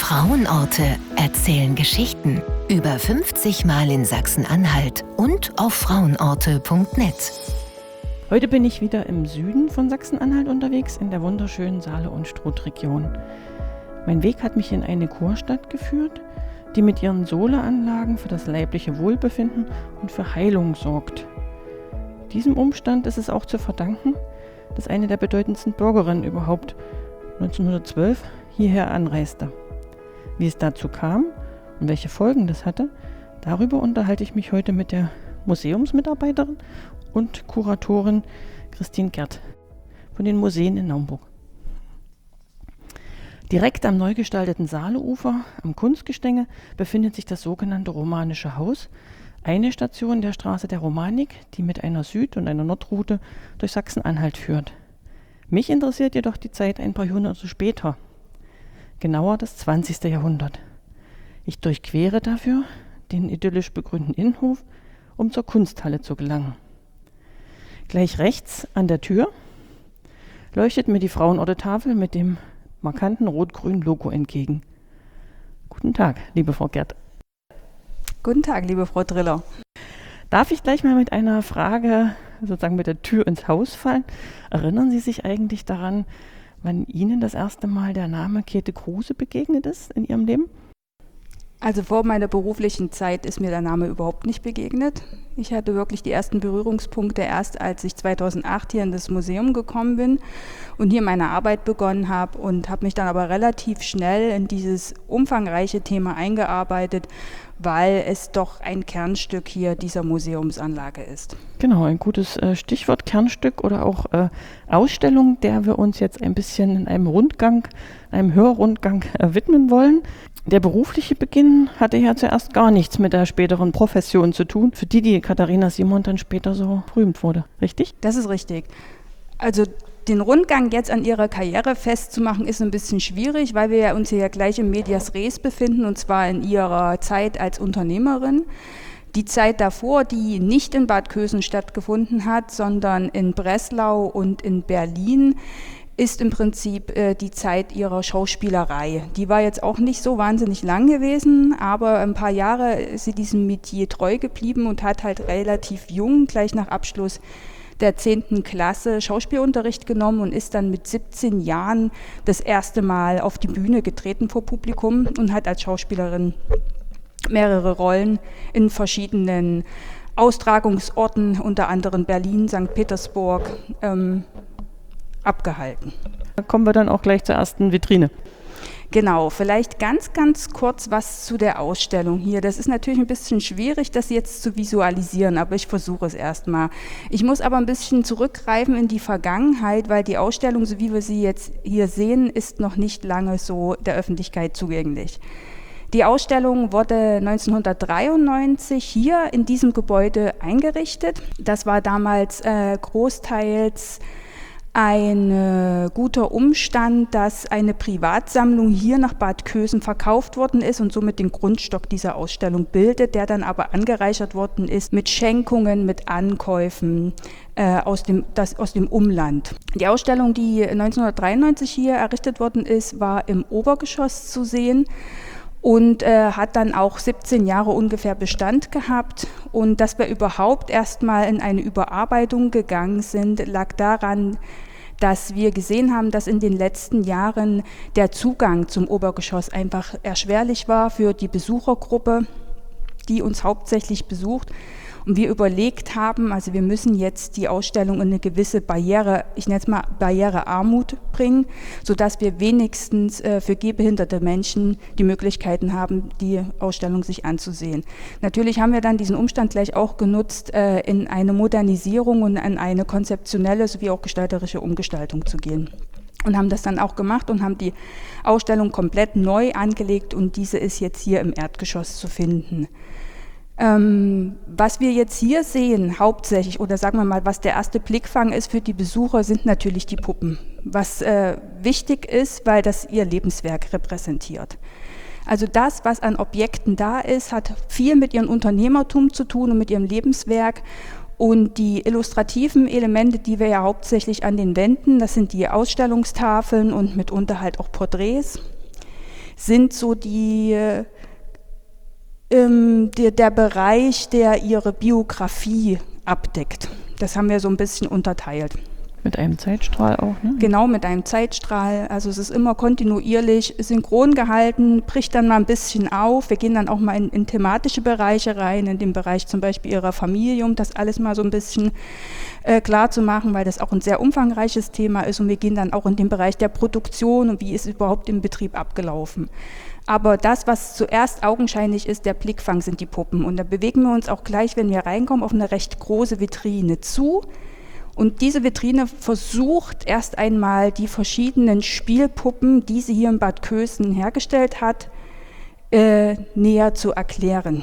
Frauenorte erzählen Geschichten. Über 50 Mal in Sachsen-Anhalt und auf frauenorte.net. Heute bin ich wieder im Süden von Sachsen-Anhalt unterwegs, in der wunderschönen Saale- und Struth-Region. Mein Weg hat mich in eine Kurstadt geführt, die mit ihren Soleanlagen für das leibliche Wohlbefinden und für Heilung sorgt. Diesem Umstand ist es auch zu verdanken, dass eine der bedeutendsten Bürgerinnen überhaupt 1912 hierher anreiste. Wie es dazu kam und welche Folgen das hatte, darüber unterhalte ich mich heute mit der Museumsmitarbeiterin und Kuratorin Christine Gerd von den Museen in Naumburg. Direkt am neu gestalteten Saaleufer, am Kunstgestänge, befindet sich das sogenannte Romanische Haus, eine Station der Straße der Romanik, die mit einer Süd- und einer Nordroute durch Sachsen-Anhalt führt. Mich interessiert jedoch die Zeit ein paar Jahrhunderte später, genauer das 20. Jahrhundert. Ich durchquere dafür den idyllisch begrünten Innenhof, um zur Kunsthalle zu gelangen. Gleich rechts an der Tür leuchtet mir die Frauenorte-Tafel mit dem markanten rot-grünen Logo entgegen. Guten Tag, liebe Frau Gerd. Guten Tag, liebe Frau Driller. Darf ich gleich mal mit einer Frage, sozusagen mit der Tür ins Haus fallen? Erinnern Sie sich eigentlich daran, wann Ihnen das erste Mal der Name Käthe Kruse begegnet ist in Ihrem Leben? Also vor meiner beruflichen Zeit ist mir der Name überhaupt nicht begegnet. Ich hatte wirklich die ersten Berührungspunkte erst, als ich 2008 hier in das Museum gekommen bin und hier meine Arbeit begonnen habe und habe mich dann aber relativ schnell in dieses umfangreiche Thema eingearbeitet, weil es doch ein Kernstück hier dieser Museumsanlage ist. Genau, ein gutes Stichwort, Kernstück oder auch Ausstellung, der wir uns jetzt ein bisschen in einem Rundgang, einem Hörrundgang widmen wollen. Der berufliche Beginn hatte ja zuerst gar nichts mit der späteren Profession zu tun, für die Katharina Simon dann später so berühmt wurde, richtig? Das ist richtig. Also den Rundgang jetzt an ihrer Karriere festzumachen, ist ein bisschen schwierig, weil wir ja uns hier gleich im Medias Res befinden, und zwar in ihrer Zeit als Unternehmerin. Die Zeit davor, die nicht in Bad Kösen stattgefunden hat, sondern in Breslau und in Berlin, ist im Prinzip die Zeit ihrer Schauspielerei. Die war jetzt auch nicht so wahnsinnig lang gewesen, aber ein paar Jahre ist sie diesem Metier treu geblieben und hat halt relativ jung, gleich nach Abschluss der 10. Klasse Schauspielunterricht genommen und ist dann mit 17 Jahren das erste Mal auf die Bühne getreten vor Publikum und hat als Schauspielerin mehrere Rollen in verschiedenen Austragungsorten, unter anderem Berlin, St. Petersburg, abgehalten. Da kommen wir dann auch gleich zur ersten Vitrine. Genau, vielleicht ganz kurz was zu der Ausstellung hier. Das ist natürlich ein bisschen schwierig, das jetzt zu visualisieren, aber ich versuche es erstmal. Ich muss aber ein bisschen zurückgreifen in die Vergangenheit, weil die Ausstellung, so wie wir sie jetzt hier sehen, ist noch nicht lange so der Öffentlichkeit zugänglich. Die Ausstellung wurde 1993 hier in diesem Gebäude eingerichtet. Das war damals großteils ein guter Umstand, dass eine Privatsammlung hier nach Bad Kösen verkauft worden ist und somit den Grundstock dieser Ausstellung bildet, der dann aber angereichert worden ist mit Schenkungen, mit Ankäufen aus dem Umland. Die Ausstellung, die 1993 hier errichtet worden ist, war im Obergeschoss zu sehen und hat dann auch 17 Jahre ungefähr Bestand gehabt. Und dass wir überhaupt erstmal in eine Überarbeitung gegangen sind, lag daran, dass wir gesehen haben, dass in den letzten Jahren der Zugang zum Obergeschoss einfach erschwerlich war für die Besuchergruppe, die uns hauptsächlich besucht. Und wir überlegt haben, also wir müssen jetzt die Ausstellung in eine gewisse Barriere, ich nenne es mal Barrierearmut bringen, sodass wir wenigstens für gehbehinderte Menschen die Möglichkeiten haben, die Ausstellung sich anzusehen. Natürlich haben wir dann diesen Umstand gleich auch genutzt, in eine Modernisierung und in eine konzeptionelle sowie auch gestalterische Umgestaltung zu gehen. Und haben das dann auch gemacht und haben die Ausstellung komplett neu angelegt und diese ist jetzt hier im Erdgeschoss zu finden. Was wir jetzt hier sehen, hauptsächlich, oder sagen wir mal, was der erste Blickfang ist für die Besucher, sind natürlich die Puppen. Was wichtig ist, weil das ihr Lebenswerk repräsentiert. Also das, was an Objekten da ist, hat viel mit ihrem Unternehmertum zu tun und mit ihrem Lebenswerk. Und die illustrativen Elemente, die wir ja hauptsächlich an den Wänden, das sind die Ausstellungstafeln und mitunter halt auch Porträts, sind so der Bereich, der ihre Biografie abdeckt. Das haben wir so ein bisschen unterteilt. Mit einem Zeitstrahl auch, ne? Genau, mit einem Zeitstrahl. Also es ist immer kontinuierlich synchron gehalten, bricht dann mal ein bisschen auf. Wir gehen dann auch mal in thematische Bereiche rein, in den Bereich zum Beispiel ihrer Familie, um das alles mal so ein bisschen klar zu machen, weil das auch ein sehr umfangreiches Thema ist. Und wir gehen dann auch in den Bereich der Produktion und wie ist überhaupt im Betrieb abgelaufen. Aber das, was zuerst augenscheinlich ist, der Blickfang, sind die Puppen. Und da bewegen wir uns auch gleich, wenn wir reinkommen, auf eine recht große Vitrine zu. Und diese Vitrine versucht erst einmal die verschiedenen Spielpuppen, die sie hier in Bad Kösen hergestellt hat, näher zu erklären.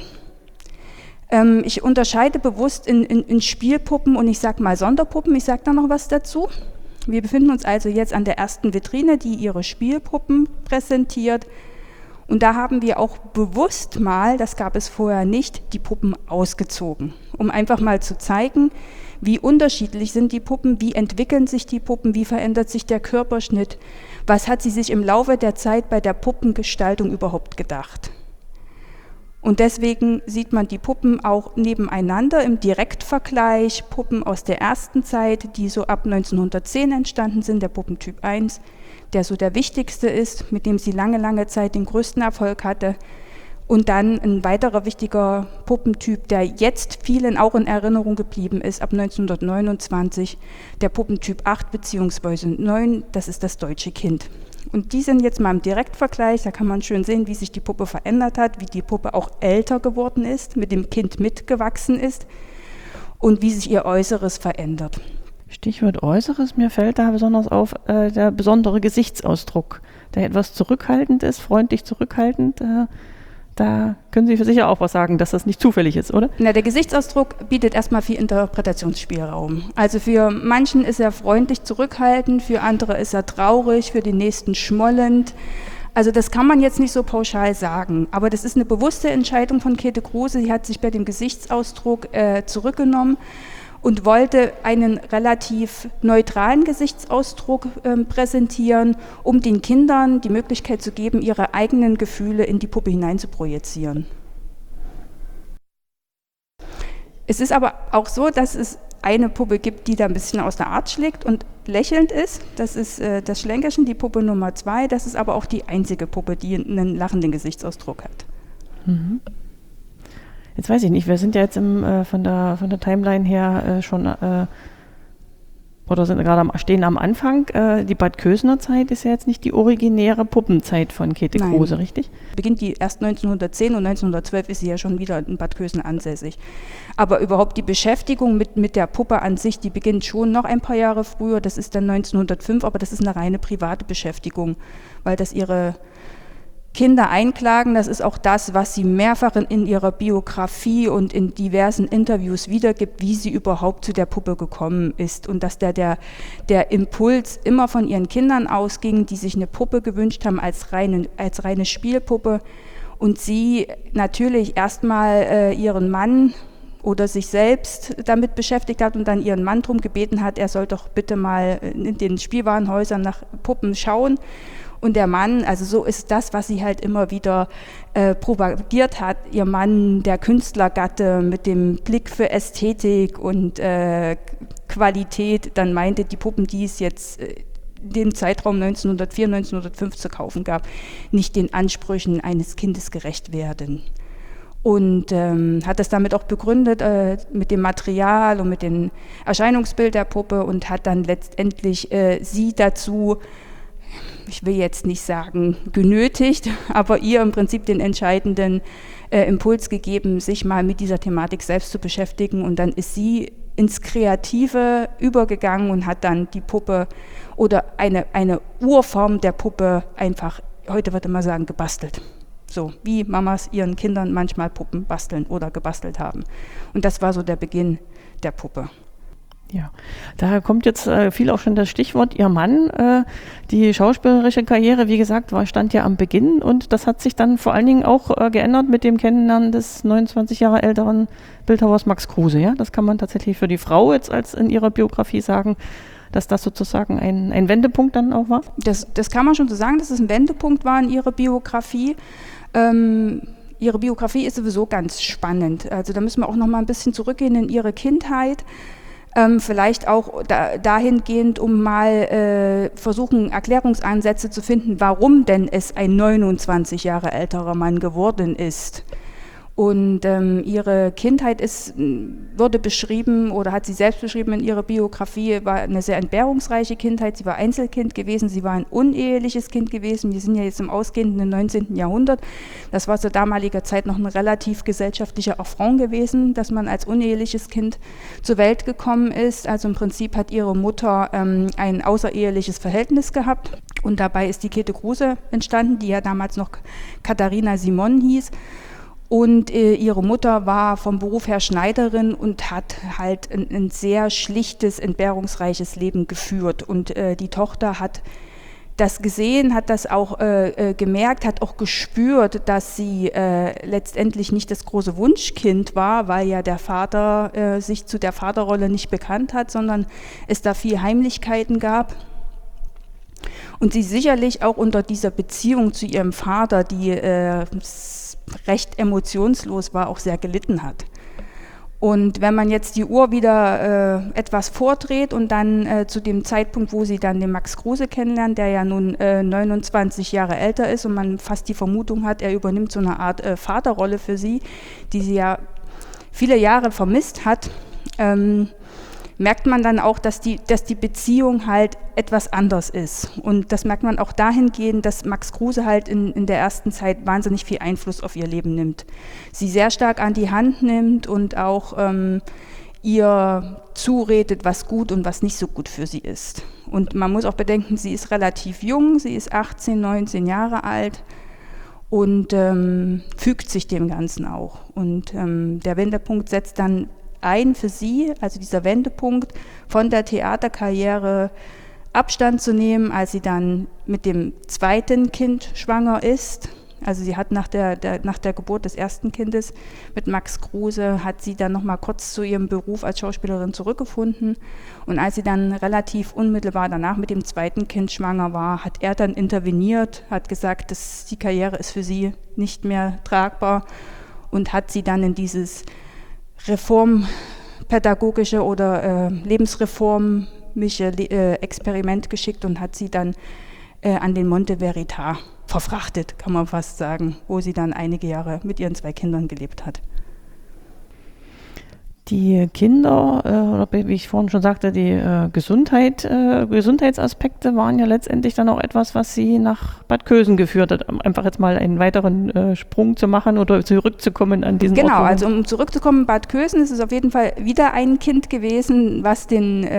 Ich unterscheide bewusst in Spielpuppen und ich sage mal Sonderpuppen, ich sage da noch was dazu. Wir befinden uns also jetzt an der ersten Vitrine, die ihre Spielpuppen präsentiert. Und da haben wir auch bewusst mal, das gab es vorher nicht, die Puppen ausgezogen, um einfach mal zu zeigen, wie unterschiedlich sind die Puppen, wie entwickeln sich die Puppen, wie verändert sich der Körperschnitt, was hat sie sich im Laufe der Zeit bei der Puppengestaltung überhaupt gedacht. Und deswegen sieht man die Puppen auch nebeneinander im Direktvergleich, Puppen aus der ersten Zeit, die so ab 1910 entstanden sind, der Puppentyp 1, der so der wichtigste ist, mit dem sie lange, lange Zeit den größten Erfolg hatte. Und dann ein weiterer wichtiger Puppentyp, der jetzt vielen auch in Erinnerung geblieben ist, ab 1929, der Puppentyp 8 bzw. 9, das ist das deutsche Kind. Und die sind jetzt mal im Direktvergleich, da kann man schön sehen, wie sich die Puppe verändert hat, wie die Puppe auch älter geworden ist, mit dem Kind mitgewachsen ist und wie sich ihr Äußeres verändert. Stichwort Äußeres, mir fällt da besonders auf der besondere Gesichtsausdruck, der etwas zurückhaltend ist, freundlich zurückhaltend. Da können Sie für sicher auch was sagen, dass das nicht zufällig ist, oder? Na, der Gesichtsausdruck bietet erstmal viel Interpretationsspielraum. Also für manchen ist er freundlich zurückhaltend, für andere ist er traurig, für den nächsten schmollend. Also das kann man jetzt nicht so pauschal sagen, aber das ist eine bewusste Entscheidung von Käthe Kruse. Sie hat sich bei dem Gesichtsausdruck zurückgenommen und wollte einen relativ neutralen Gesichtsausdruck präsentieren, um den Kindern die Möglichkeit zu geben, ihre eigenen Gefühle in die Puppe hinein zu projizieren. Es ist aber auch so, dass es eine Puppe gibt, die da ein bisschen aus der Art schlägt und lächelnd ist. Das ist das Schlenkerchen, die Puppe Nummer 2. Das ist aber auch die einzige Puppe, die einen lachenden Gesichtsausdruck hat. Mhm. Jetzt weiß ich nicht, wir sind ja jetzt von der Timeline her schon oder stehen am Anfang. Die Bad Kösener Zeit ist ja jetzt nicht die originäre Puppenzeit von Käthe Kruse, richtig? Beginnt die erst 1910 und 1912 ist sie ja schon wieder in Bad Kösen ansässig. Aber überhaupt die Beschäftigung mit der Puppe an sich, die beginnt schon noch ein paar Jahre früher. Das ist dann 1905, aber das ist eine reine private Beschäftigung, weil das ihre Kinder einklagen, das ist auch das, was sie mehrfach in ihrer Biografie und in diversen Interviews wiedergibt, wie sie überhaupt zu der Puppe gekommen ist und dass der Impuls immer von ihren Kindern ausging, die sich eine Puppe gewünscht haben als reine Spielpuppe und sie natürlich erstmal ihren Mann oder sich selbst damit beschäftigt hat und dann ihren Mann darum gebeten hat, er soll doch bitte mal in den Spielwarenhäusern nach Puppen schauen. Und der Mann, also so ist das, was sie halt immer wieder propagiert hat, ihr Mann, der Künstlergatte mit dem Blick für Ästhetik und Qualität, dann meinte, die Puppen, die es jetzt den Zeitraum 1904, 1905 zu kaufen gab, nicht den Ansprüchen eines Kindes gerecht werden. Und hat das damit auch begründet mit dem Material und mit dem Erscheinungsbild der Puppe und hat dann letztendlich sie dazu, ich will jetzt nicht sagen genötigt, aber ihr im Prinzip den entscheidenden Impuls gegeben, sich mal mit dieser Thematik selbst zu beschäftigen. Und dann ist sie ins Kreative übergegangen und hat dann die Puppe oder eine Urform der Puppe einfach, heute würde man sagen, gebastelt. So wie Mamas ihren Kindern manchmal Puppen basteln oder gebastelt haben. Und das war so der Beginn der Puppe. Ja, da kommt jetzt viel auch schon das Stichwort Ihr Mann. Die schauspielerische Karriere, wie gesagt, stand ja am Beginn und das hat sich dann vor allen Dingen auch geändert mit dem Kennenlernen des 29 Jahre älteren Bildhauers Max Kruse. Ja? Das kann man tatsächlich für die Frau jetzt als in ihrer Biografie sagen. dass das sozusagen ein Wendepunkt dann auch war? Das kann man schon so sagen, dass es ein Wendepunkt war in ihrer Biografie. Ihre Biografie ist sowieso ganz spannend. Also da müssen wir auch noch mal ein bisschen zurückgehen in ihre Kindheit. Vielleicht auch dahingehend, um mal versuchen, Erklärungsansätze zu finden, warum denn es ein 29 Jahre älterer Mann geworden ist. Und ihre Kindheit wurde beschrieben oder hat sie selbst beschrieben in ihrer Biografie, war eine sehr entbehrungsreiche Kindheit. Sie war Einzelkind gewesen, sie war ein uneheliches Kind gewesen. Wir sind ja jetzt im ausgehenden 19. Jahrhundert. Das war zu damaliger Zeit noch ein relativ gesellschaftlicher Affront gewesen, dass man als uneheliches Kind zur Welt gekommen ist. Also im Prinzip hat ihre Mutter ein außereheliches Verhältnis gehabt. Und dabei ist die Käthe Kruse entstanden, die ja damals noch Katharina Simon hieß. Und ihre Mutter war vom Beruf her Schneiderin und hat halt ein sehr schlichtes, entbehrungsreiches Leben geführt. Und die Tochter hat das gesehen, hat das auch gemerkt, hat auch gespürt, dass sie letztendlich nicht das große Wunschkind war, weil ja der Vater sich zu der Vaterrolle nicht bekannt hat, sondern es da viel Heimlichkeiten gab. Und sie sicherlich auch unter dieser Beziehung zu ihrem Vater, die recht emotionslos war, auch sehr gelitten hat. Und wenn man jetzt die Uhr wieder etwas vordreht und dann zu dem Zeitpunkt, wo sie dann den Max Kruse kennenlernt, der ja nun 29 Jahre älter ist und man fast die Vermutung hat, er übernimmt so eine Art Vaterrolle für sie, die sie ja viele Jahre vermisst hat, merkt man dann auch, dass die Beziehung halt etwas anders ist. Und das merkt man auch dahingehend, dass Max Kruse halt in der ersten Zeit wahnsinnig viel Einfluss auf ihr Leben nimmt. Sie sehr stark an die Hand nimmt und auch ihr zuredet, was gut und was nicht so gut für sie ist. Und man muss auch bedenken, sie ist relativ jung, sie ist 18, 19 Jahre alt und fügt sich dem Ganzen auch. Und der Wendepunkt setzt dann ein für sie, also dieser Wendepunkt von der Theaterkarriere Abstand zu nehmen, als sie dann mit dem zweiten Kind schwanger ist. Also sie hat nach der Geburt des ersten Kindes mit Max Kruse, hat sie dann noch mal kurz zu ihrem Beruf als Schauspielerin zurückgefunden. Und als sie dann relativ unmittelbar danach mit dem zweiten Kind schwanger war, hat er dann interveniert, hat gesagt, dass die Karriere ist für sie nicht mehr tragbar und hat sie dann in dieses reformpädagogische oder lebensreformische Experiment geschickt und hat sie dann an den Monte Verita verfrachtet, kann man fast sagen, wo sie dann einige Jahre mit ihren 2 Kindern gelebt hat. Die Kinder, oder wie ich vorhin schon sagte, die Gesundheitsaspekte waren ja letztendlich dann auch etwas, was sie nach Bad Kösen geführt hat. Einfach jetzt mal einen weiteren Sprung zu machen oder zurückzukommen an diesen Ort. Genau, also um zurückzukommen, Bad Kösen ist es auf jeden Fall wieder ein Kind gewesen, was den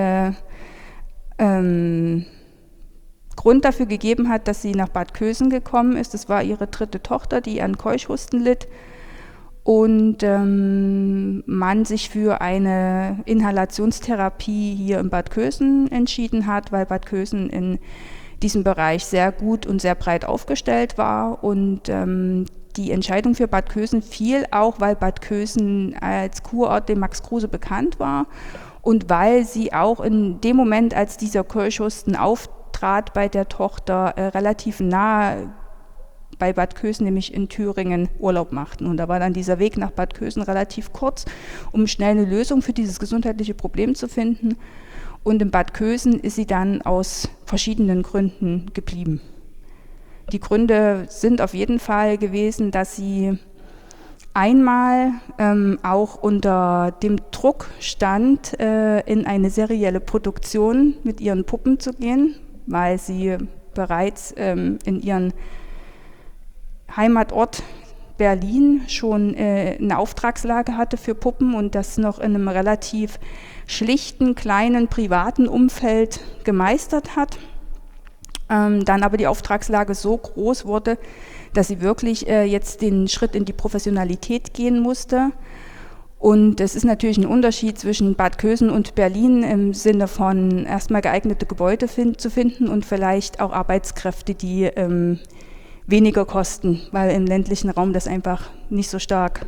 Grund dafür gegeben hat, dass sie nach Bad Kösen gekommen ist. Das war ihre 3. Tochter, die an Keuchhusten litt. Und man sich für eine Inhalationstherapie hier in Bad Kösen entschieden hat, weil Bad Kösen in diesem Bereich sehr gut und sehr breit aufgestellt war. Und die Entscheidung für Bad Kösen fiel auch, weil Bad Kösen als Kurort dem Max Kruse bekannt war und weil sie auch in dem Moment, als dieser Keuchhusten auftrat bei der Tochter, relativ nahe bei Bad Kösen, nämlich in Thüringen, Urlaub machten. Und da war dann dieser Weg nach Bad Kösen relativ kurz, um schnell eine Lösung für dieses gesundheitliche Problem zu finden. Und in Bad Kösen ist sie dann aus verschiedenen Gründen geblieben. Die Gründe sind auf jeden Fall gewesen, dass sie einmal auch unter dem Druck stand, in eine serielle Produktion mit ihren Puppen zu gehen, weil sie bereits in ihren Heimatort Berlin schon eine Auftragslage hatte für Puppen und das noch in einem relativ schlichten, kleinen, privaten Umfeld gemeistert hat. Dann aber die Auftragslage so groß wurde, dass sie wirklich jetzt den Schritt in die Professionalität gehen musste. Und es ist natürlich ein Unterschied zwischen Bad Kösen und Berlin im Sinne von erstmal geeignete Gebäude zu finden und vielleicht auch Arbeitskräfte, die weniger kosten, weil im ländlichen Raum das einfach nicht so stark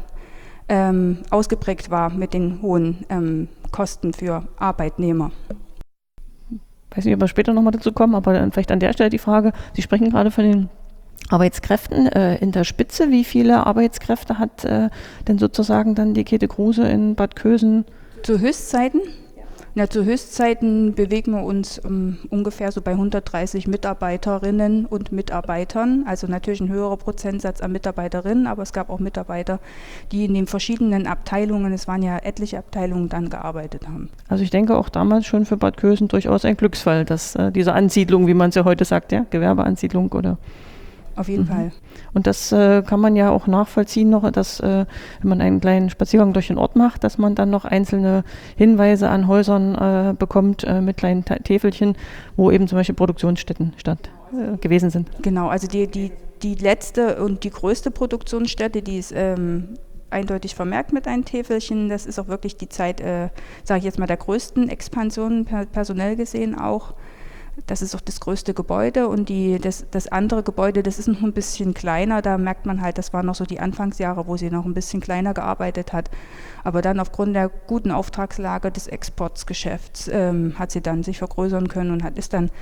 ausgeprägt war mit den hohen Kosten für Arbeitnehmer. weiß nicht, ob wir später nochmal dazu kommen, aber dann vielleicht an der Stelle die Frage, Sie sprechen gerade von den Arbeitskräften in der Spitze. Wie viele Arbeitskräfte hat denn sozusagen dann die Käthe Kruse in Bad Kösen? Zu Höchstzeiten? Ja, zu Höchstzeiten bewegen wir uns ungefähr so bei 130 Mitarbeiterinnen und Mitarbeitern. Also natürlich ein höherer Prozentsatz an Mitarbeiterinnen, aber es gab auch Mitarbeiter, die in den verschiedenen Abteilungen, es waren ja etliche Abteilungen, dann gearbeitet haben. Also ich denke auch damals schon für Bad Kösen durchaus ein Glücksfall, dass diese Ansiedlung, wie man es ja heute sagt, ja, Gewerbeansiedlung oder... Auf jeden Fall. Und das kann man ja auch nachvollziehen noch, dass wenn man einen kleinen Spaziergang durch den Ort macht, dass man dann noch einzelne Hinweise an Häusern bekommt mit kleinen Täfelchen, wo eben zum Beispiel Produktionsstätten gewesen sind. Genau, also die letzte und die größte Produktionsstätte, die ist eindeutig vermerkt mit einem Täfelchen. Das ist auch wirklich die Zeit, sage ich jetzt mal, der größten Expansion, personell gesehen auch. Das ist auch das größte Gebäude und das andere Gebäude, das ist noch ein bisschen kleiner. Da merkt man halt, das waren noch so die Anfangsjahre, wo sie noch ein bisschen kleiner gearbeitet hat. Aber dann aufgrund der guten Auftragslage des Exportsgeschäfts hat sie dann sich vergrößern können und ist dann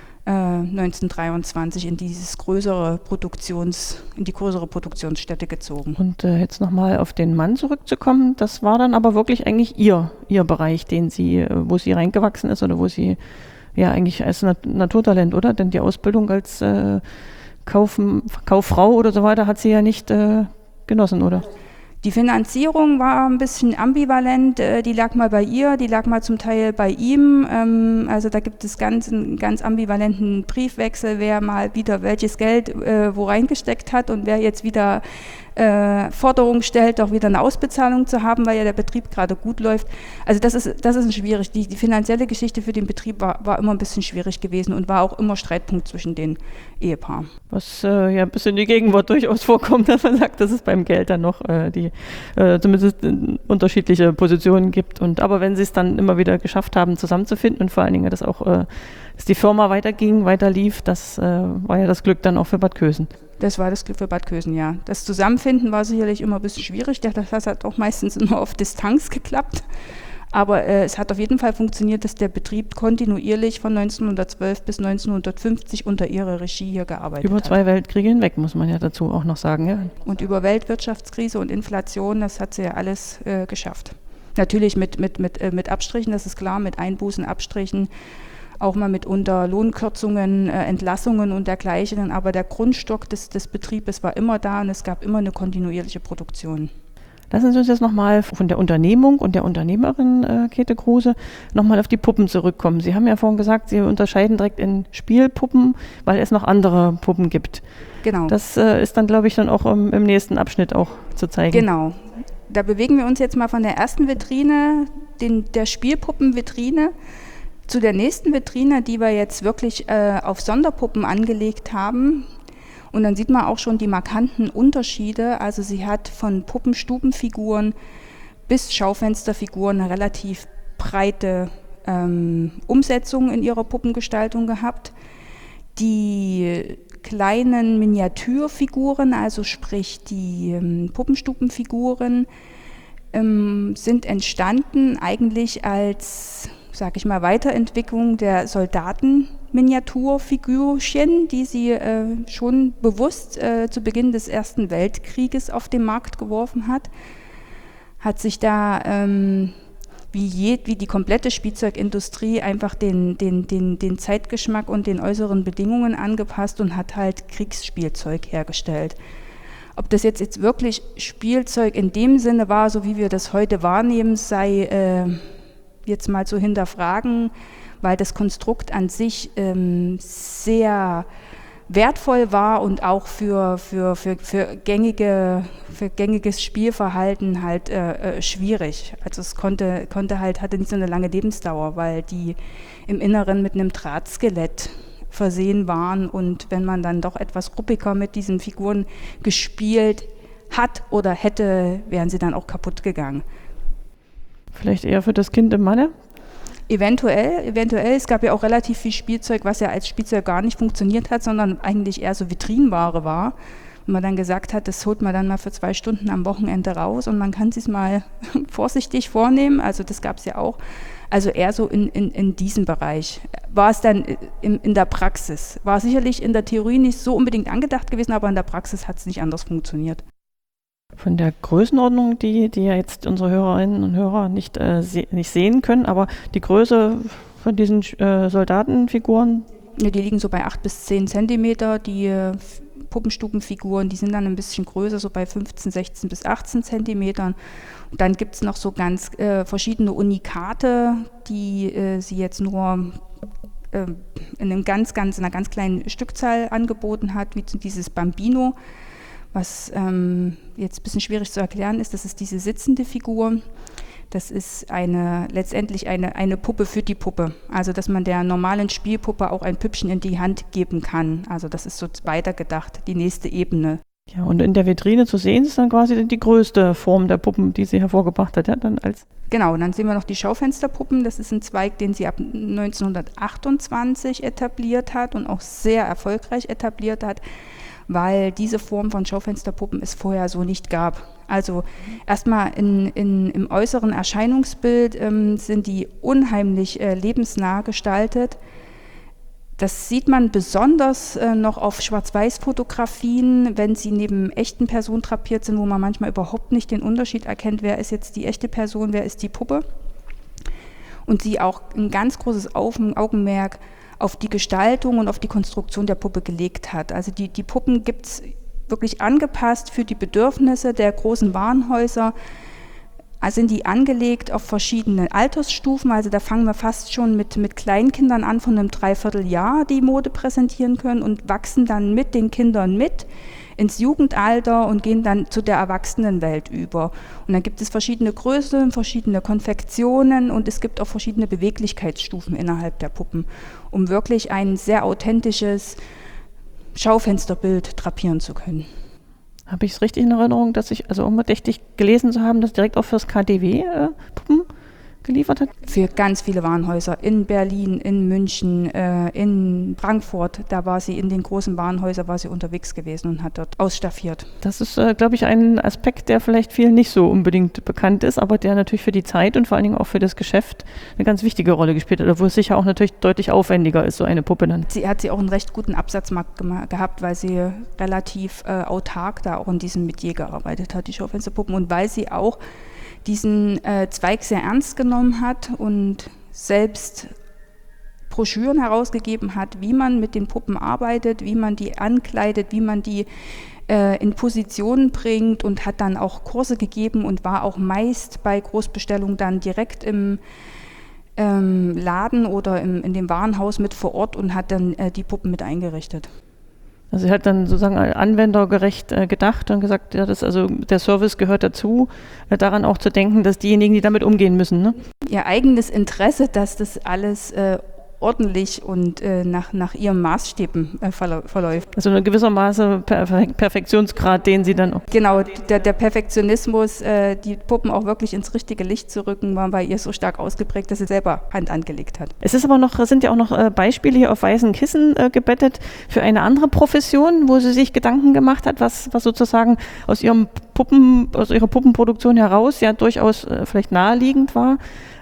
1923 in die größere Produktionsstätte gezogen. Und jetzt nochmal auf den Mann zurückzukommen, das war dann aber wirklich eigentlich ihr Bereich, wo sie reingewachsen ist oder wo sie ja eigentlich als Naturtalent, oder? Denn die Ausbildung als Kauffrau oder so weiter hat sie ja nicht genossen, oder? Die Finanzierung war ein bisschen ambivalent, die lag mal bei ihr, die lag mal zum Teil bei ihm. Also da gibt es einen ganz ambivalenten Briefwechsel, wer mal wieder welches Geld wo reingesteckt hat und wer jetzt wieder Forderungen stellt, auch wieder eine Ausbezahlung zu haben, weil ja der Betrieb gerade gut läuft. Also das ist schwierig. Die finanzielle Geschichte für den Betrieb war immer ein bisschen schwierig gewesen und war auch immer Streitpunkt zwischen den Ehepaaren. Was ja bis in die Gegenwart durchaus vorkommt, dass man sagt, dass es beim Geld dann noch zumindest unterschiedliche Positionen gibt. Aber wenn sie es dann immer wieder geschafft haben, zusammenzufinden und vor allen Dingen, dass die Firma weiter lief, das war ja das Glück dann auch für Bad Kösen. Das war das Glück für Bad Kösen, ja. Das Zusammenfinden war sicherlich immer ein bisschen schwierig. Das hat auch meistens nur auf Distanz geklappt. Aber es hat auf jeden Fall funktioniert, dass der Betrieb kontinuierlich von 1912 bis 1950 unter ihrer Regie hier gearbeitet hat. Über 2 Weltkriege hinweg, muss man ja dazu auch noch sagen. Ja. Und über Weltwirtschaftskrise und Inflation, das hat sie ja alles geschafft. Natürlich mit Abstrichen, das ist klar, mit Einbußen, Abstrichen. Auch mal mitunter Lohnkürzungen, Entlassungen und dergleichen. Aber der Grundstock des Betriebes war immer da und es gab immer eine kontinuierliche Produktion. Lassen Sie uns jetzt nochmal von der Unternehmung und der Unternehmerin Käthe Kruse nochmal auf die Puppen zurückkommen. Sie haben ja vorhin gesagt, Sie unterscheiden direkt in Spielpuppen, weil es noch andere Puppen gibt. Genau. Das ist dann, glaube ich, dann auch im nächsten Abschnitt auch zu zeigen. Genau. Da bewegen wir uns jetzt mal von der ersten Vitrine, der Spielpuppenvitrine, zu der nächsten Vitrine, die wir jetzt wirklich auf Sonderpuppen angelegt haben. Und dann sieht man auch schon die markanten Unterschiede. Also sie hat von Puppenstubenfiguren bis Schaufensterfiguren eine relativ breite Umsetzung in ihrer Puppengestaltung gehabt. Die kleinen Miniaturfiguren, also sprich die Puppenstubenfiguren, sind entstanden eigentlich als, sag ich mal, Weiterentwicklung der Soldatenminiaturfigürchen, die sie schon bewusst zu Beginn des Ersten Weltkrieges auf den Markt geworfen hat. Hat sich da wie die komplette Spielzeugindustrie einfach den Zeitgeschmack und den äußeren Bedingungen angepasst und hat halt Kriegsspielzeug hergestellt. Ob das jetzt wirklich Spielzeug in dem Sinne war, so wie wir das heute wahrnehmen, sei jetzt mal zu hinterfragen, weil das Konstrukt an sich sehr wertvoll war und auch für gängiges Spielverhalten halt schwierig. Also es hatte nicht so eine lange Lebensdauer, weil die im Inneren mit einem Drahtskelett versehen waren und wenn man dann doch etwas ruppiger mit diesen Figuren gespielt hat oder hätte, wären sie dann auch kaputt gegangen. Vielleicht eher für das Kind im Manne? Eventuell. Es gab ja auch relativ viel Spielzeug, was ja als Spielzeug gar nicht funktioniert hat, sondern eigentlich eher so Vitrinenware war. Und man dann gesagt hat, das holt man dann mal für 2 Stunden am Wochenende raus und man kann es mal vorsichtig vornehmen. Also das gab es ja auch. Also eher so in diesem Bereich. War es dann in der Praxis. War sicherlich in der Theorie nicht so unbedingt angedacht gewesen, aber in der Praxis hat es nicht anders funktioniert. Von der Größenordnung, die ja jetzt unsere Hörerinnen und Hörer nicht sehen können, aber die Größe von diesen Soldatenfiguren? Ja, die liegen so bei 8 bis 10 Zentimeter. Die Puppenstubenfiguren, die sind dann ein bisschen größer, so bei 15, 16 bis 18 Zentimetern. Und dann gibt es noch so ganz verschiedene Unikate, die sie jetzt nur in einer ganz kleinen Stückzahl angeboten hat, wie dieses Bambino, was jetzt ein bisschen schwierig zu erklären ist. Das ist diese sitzende Figur. Das ist letztendlich eine Puppe für die Puppe. Also, dass man der normalen Spielpuppe auch ein Püppchen in die Hand geben kann. Also, das ist so weitergedacht, die nächste Ebene. Ja, und in der Vitrine zu sehen ist dann quasi die größte Form der Puppen, die sie hervorgebracht hat, ja, dann als. Genau, und dann sehen wir noch die Schaufensterpuppen. Das ist ein Zweig, den sie ab 1928 etabliert hat und auch sehr erfolgreich etabliert hat, weil diese Form von Schaufensterpuppen es vorher so nicht gab. Also erstmal im äußeren Erscheinungsbild sind die unheimlich lebensnah gestaltet. Das sieht man besonders noch auf Schwarz-Weiß-Fotografien, wenn sie neben echten Personen drapiert sind, wo man manchmal überhaupt nicht den Unterschied erkennt, wer ist jetzt die echte Person, wer ist die Puppe. Und sie auch ein ganz großes Augenmerk auf die Gestaltung und auf die Konstruktion der Puppe gelegt hat. Also die Puppen gibt es wirklich angepasst für die Bedürfnisse der großen Warenhäuser. Also sind die angelegt auf verschiedene Altersstufen, also da fangen wir fast schon mit Kleinkindern an, von einem Dreivierteljahr die Mode präsentieren können und wachsen dann mit den Kindern mit ins Jugendalter und gehen dann zu der Erwachsenenwelt über. Und dann gibt es verschiedene Größen, verschiedene Konfektionen und es gibt auch verschiedene Beweglichkeitsstufen innerhalb der Puppen, um wirklich ein sehr authentisches Schaufensterbild drapieren zu können. Habe ich es richtig in Erinnerung, dass ich also unbedächtig gelesen zu haben, dass direkt auch fürs KaDeWe Puppen geliefert hat? Für ganz viele Warenhäuser in Berlin, in München, in Frankfurt, da war sie in den großen Warenhäusern unterwegs gewesen und hat dort ausstaffiert. Das ist, glaube ich, ein Aspekt, der vielleicht vielen nicht so unbedingt bekannt ist, aber der natürlich für die Zeit und vor allen Dingen auch für das Geschäft eine ganz wichtige Rolle gespielt hat, obwohl es sicher auch natürlich deutlich aufwendiger ist, so eine Puppe dann. Sie hat auch einen recht guten Absatzmarkt gehabt, weil sie relativ autark da auch in diesem Metier gearbeitet hat, die Schaufensterpuppen, und weil sie auch diesen Zweig sehr ernst genommen hat und selbst Broschüren herausgegeben hat, wie man mit den Puppen arbeitet, wie man die ankleidet, wie man die in Positionen bringt, und hat dann auch Kurse gegeben und war auch meist bei Großbestellungen dann direkt im Laden oder in dem Warenhaus mit vor Ort und hat dann die Puppen mit eingerichtet. Also sie hat dann sozusagen anwendergerecht gedacht und gesagt, ja, der Service gehört dazu, daran auch zu denken, dass diejenigen, die damit umgehen müssen, ne? Ihr eigenes Interesse, dass das alles ordentlich und nach ihren Maßstäben verläuft. Also in gewisser Maße Perfektionsgrad, den sie dann auch. Genau, der Perfektionismus, die Puppen auch wirklich ins richtige Licht zu rücken, war bei ihr so stark ausgeprägt, dass sie selber Hand angelegt hat. Es ist aber sind ja auch noch Beispiele hier auf weißen Kissen gebettet für eine andere Profession, wo sie sich Gedanken gemacht hat, was sozusagen aus ihrer Puppenproduktion heraus ja durchaus vielleicht naheliegend war.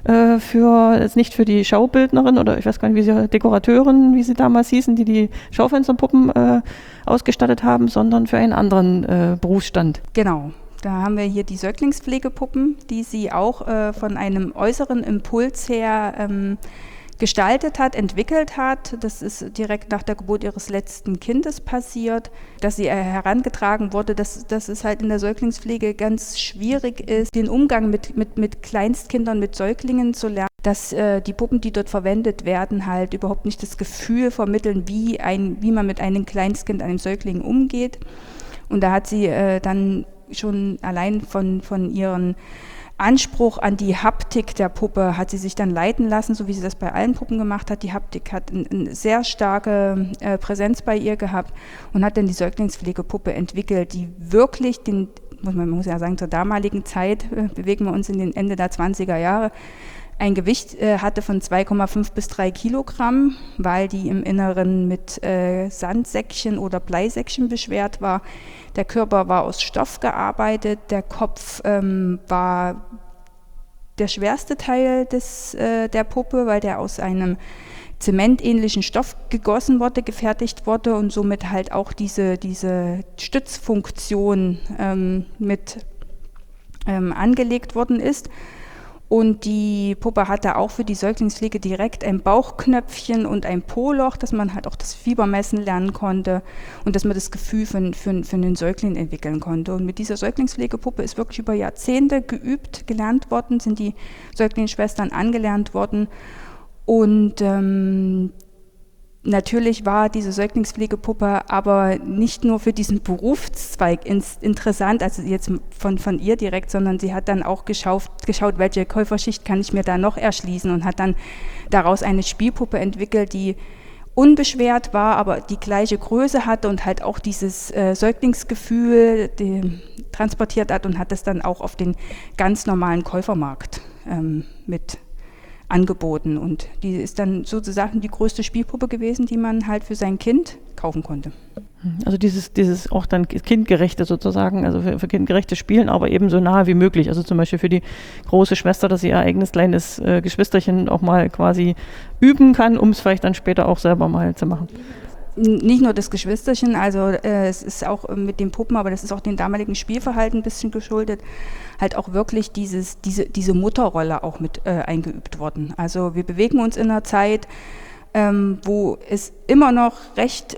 Nicht für die Schaubildnerin oder ich weiß gar nicht, Dekorateurin, wie sie damals hießen, die Schaufensterpuppen ausgestattet haben, sondern für einen anderen Berufsstand. Genau. Da haben wir hier die Säuglingspflegepuppen, die sie auch von einem äußeren Impuls her gestaltet hat, entwickelt hat. Das ist direkt nach der Geburt ihres letzten Kindes passiert, dass sie herangetragen wurde, dass es halt in der Säuglingspflege ganz schwierig ist, den Umgang mit Kleinstkindern, mit Säuglingen zu lernen, dass die Puppen, die dort verwendet werden, halt überhaupt nicht das Gefühl vermitteln, wie man mit einem Kleinstkind, einem Säugling umgeht. Und da hat sie dann schon allein von ihren Anspruch an die Haptik der Puppe hat sie sich dann leiten lassen, so wie sie das bei allen Puppen gemacht hat. Die Haptik hat eine sehr starke Präsenz bei ihr gehabt und hat dann die Säuglingspflegepuppe entwickelt, die wirklich man muss ja sagen, zur damaligen Zeit, bewegen wir uns in den Ende der 20er Jahre, ein Gewicht hatte von 2,5 bis 3 Kilogramm, weil die im Inneren mit Sandsäckchen oder Bleisäckchen beschwert war. Der Körper war aus Stoff gearbeitet, der Kopf war der schwerste Teil der Puppe, weil der aus einem zementähnlichen Stoff gegossen wurde, gefertigt wurde und somit halt auch diese Stützfunktion mit angelegt worden ist. Und die Puppe hatte auch für die Säuglingspflege direkt ein Bauchknöpfchen und ein Po-Loch, dass man halt auch das Fieber messen lernen konnte und dass man das Gefühl für den Säugling entwickeln konnte. Und mit dieser Säuglingspflegepuppe ist wirklich über Jahrzehnte gelernt worden, sind die Säuglingsschwestern angelernt worden. Und natürlich war diese Säuglingspflegepuppe aber nicht nur für diesen Berufszweig interessant, also jetzt von ihr direkt, sondern sie hat dann auch geschaut, welche Käuferschicht kann ich mir da noch erschließen und hat dann daraus eine Spielpuppe entwickelt, die unbeschwert war, aber die gleiche Größe hatte und halt auch dieses Säuglingsgefühl transportiert hat und hat das dann auch auf den ganz normalen Käufermarkt mit angeboten. Und die ist dann sozusagen die größte Spielpuppe gewesen, die man halt für sein Kind kaufen konnte. Also dieses auch dann kindgerechte sozusagen, also für kindgerechtes Spielen, aber eben so nahe wie möglich. Also zum Beispiel für die große Schwester, dass sie ihr eigenes kleines Geschwisterchen auch mal quasi üben kann, um es vielleicht dann später auch selber mal zu machen. Nicht nur das Geschwisterchen, also es ist auch mit den Puppen, aber das ist auch dem damaligen Spielverhalten ein bisschen geschuldet, halt auch wirklich diese Mutterrolle auch mit eingeübt worden. Also wir bewegen uns in einer Zeit, wo es immer noch recht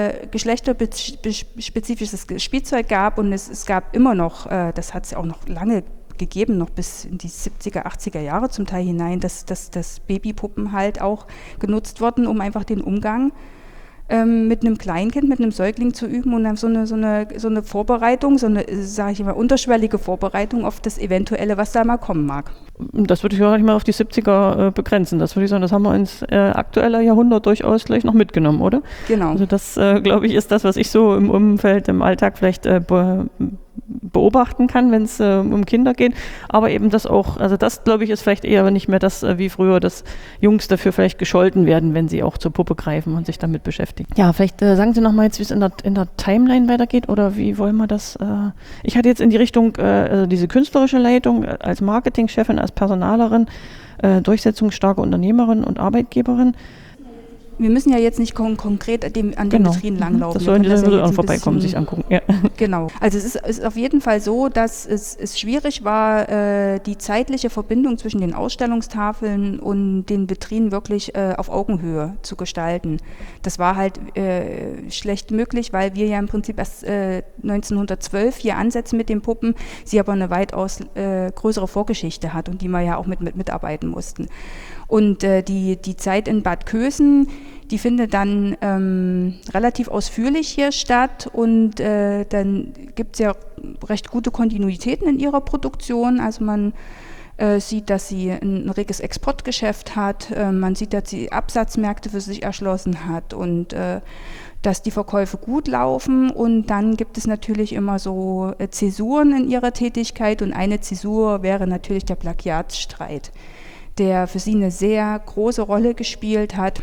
geschlechterspezifisches Spielzeug gab und es gab immer noch, das hat es auch noch lange gegeben, noch bis in die 70er, 80er Jahre zum Teil hinein, dass Babypuppen halt auch genutzt wurden, um einfach den Umgang mit einem Kleinkind, mit einem Säugling zu üben und dann so eine Vorbereitung, so eine, sage ich mal, unterschwellige Vorbereitung auf das Eventuelle, was da mal kommen mag. Das würde ich gar nicht mal auf die 70er begrenzen. Das würde ich sagen, das haben wir ins aktuelle Jahrhundert durchaus gleich noch mitgenommen, oder? Genau. Also das, glaube ich, ist das, was ich so im Umfeld, im Alltag vielleicht beobachten kann, wenn es um Kinder geht, aber eben das auch, also das, glaube ich, ist vielleicht eher nicht mehr das, wie früher, dass Jungs dafür vielleicht gescholten werden, wenn sie auch zur Puppe greifen und sich damit beschäftigen. Ja, vielleicht sagen Sie noch mal jetzt, wie es in der Timeline weitergeht oder wie wollen wir das, ich hatte jetzt in die Richtung, also diese künstlerische Leitung als Marketingchefin, als Personalerin, durchsetzungsstarke Unternehmerin und Arbeitgeberin. Wir müssen ja jetzt nicht konkret an den Vitrinen langlaufen. Das sollen die dann auch vorbeikommen, sich angucken. Ja. Genau. Also es ist auf jeden Fall so, dass es schwierig war, die zeitliche Verbindung zwischen den Ausstellungstafeln und den Vitrinen wirklich auf Augenhöhe zu gestalten. Das war halt schlecht möglich, weil wir ja im Prinzip erst 1912 hier ansetzen mit den Puppen, sie aber eine weitaus größere Vorgeschichte hat und die wir ja auch mitarbeiten mussten. Und die Zeit in Bad Kösen, die findet dann relativ ausführlich hier statt und dann gibt es ja recht gute Kontinuitäten in ihrer Produktion. Also man sieht, dass sie ein reges Exportgeschäft hat, man sieht, dass sie Absatzmärkte für sich erschlossen hat und dass die Verkäufe gut laufen. Und dann gibt es natürlich immer so Zäsuren in ihrer Tätigkeit und eine Zäsur wäre natürlich der Plagiatsstreit, der für sie eine sehr große Rolle gespielt hat,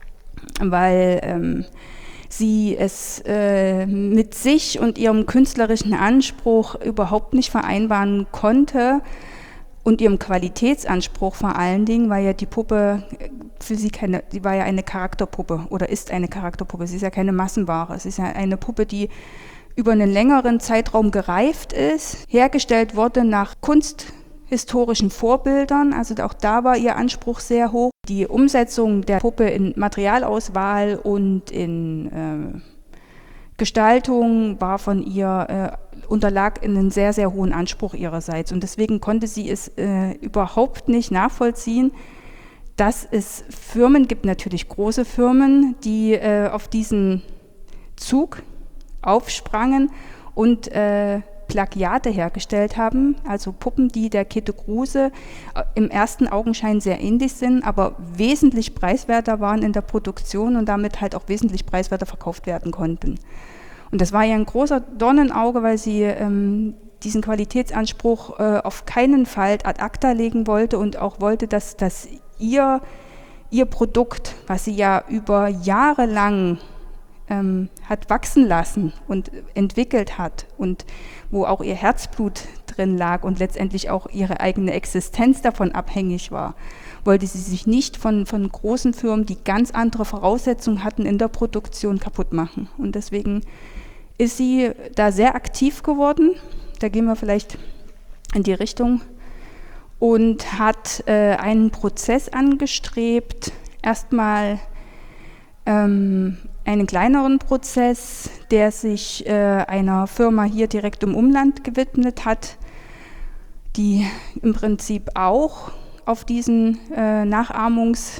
weil sie es mit sich und ihrem künstlerischen Anspruch überhaupt nicht vereinbaren konnte und ihrem Qualitätsanspruch vor allen Dingen, weil ja die Puppe für sie sie war ja eine Charakterpuppe oder ist eine Charakterpuppe, sie ist ja keine Massenware, es ist ja eine Puppe, die über einen längeren Zeitraum gereift ist, hergestellt wurde nach kunsthistorischen Vorbildern, also auch da war ihr Anspruch sehr hoch. Die Umsetzung der Puppe in Materialauswahl und in Gestaltung war von ihr, unterlag in einen sehr, sehr hohen Anspruch ihrerseits und deswegen konnte sie es überhaupt nicht nachvollziehen, dass es Firmen gibt, natürlich große Firmen, die auf diesen Zug aufsprangen und Plagiate hergestellt haben, also Puppen, die der Käthe Kruse im ersten Augenschein sehr ähnlich sind, aber wesentlich preiswerter waren in der Produktion und damit halt auch wesentlich preiswerter verkauft werden konnten. Und das war ja ein großer Dornenauge, weil sie diesen Qualitätsanspruch auf keinen Fall ad acta legen wollte und auch wollte, dass ihr Produkt, was sie ja über Jahre lang hat wachsen lassen und entwickelt hat und wo auch ihr Herzblut drin lag und letztendlich auch ihre eigene Existenz davon abhängig war, wollte sie sich nicht von großen Firmen, die ganz andere Voraussetzungen hatten in der Produktion, kaputt machen. Und deswegen ist sie da sehr aktiv geworden. Da gehen wir vielleicht in die Richtung. Und hat einen Prozess angestrebt, erstmal einen kleineren Prozess, der sich einer Firma hier direkt im Umland gewidmet hat, die im Prinzip auch auf diesen Nachahmungstrip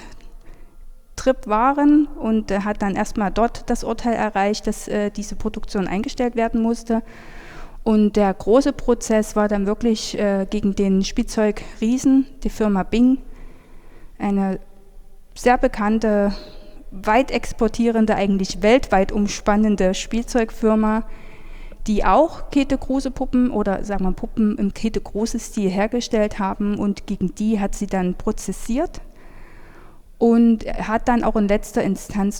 waren und hat dann erstmal dort das Urteil erreicht, dass diese Produktion eingestellt werden musste. Und der große Prozess war dann wirklich gegen den Spielzeugriesen, die Firma Bing, eine sehr bekannte, weit exportierende, eigentlich weltweit umspannende Spielzeugfirma, die auch Käthe-Kruse-Puppen oder sagen wir Puppen im Käthe-Kruse-Stil hergestellt haben, und gegen die hat sie dann prozessiert und hat dann auch in letzter Instanz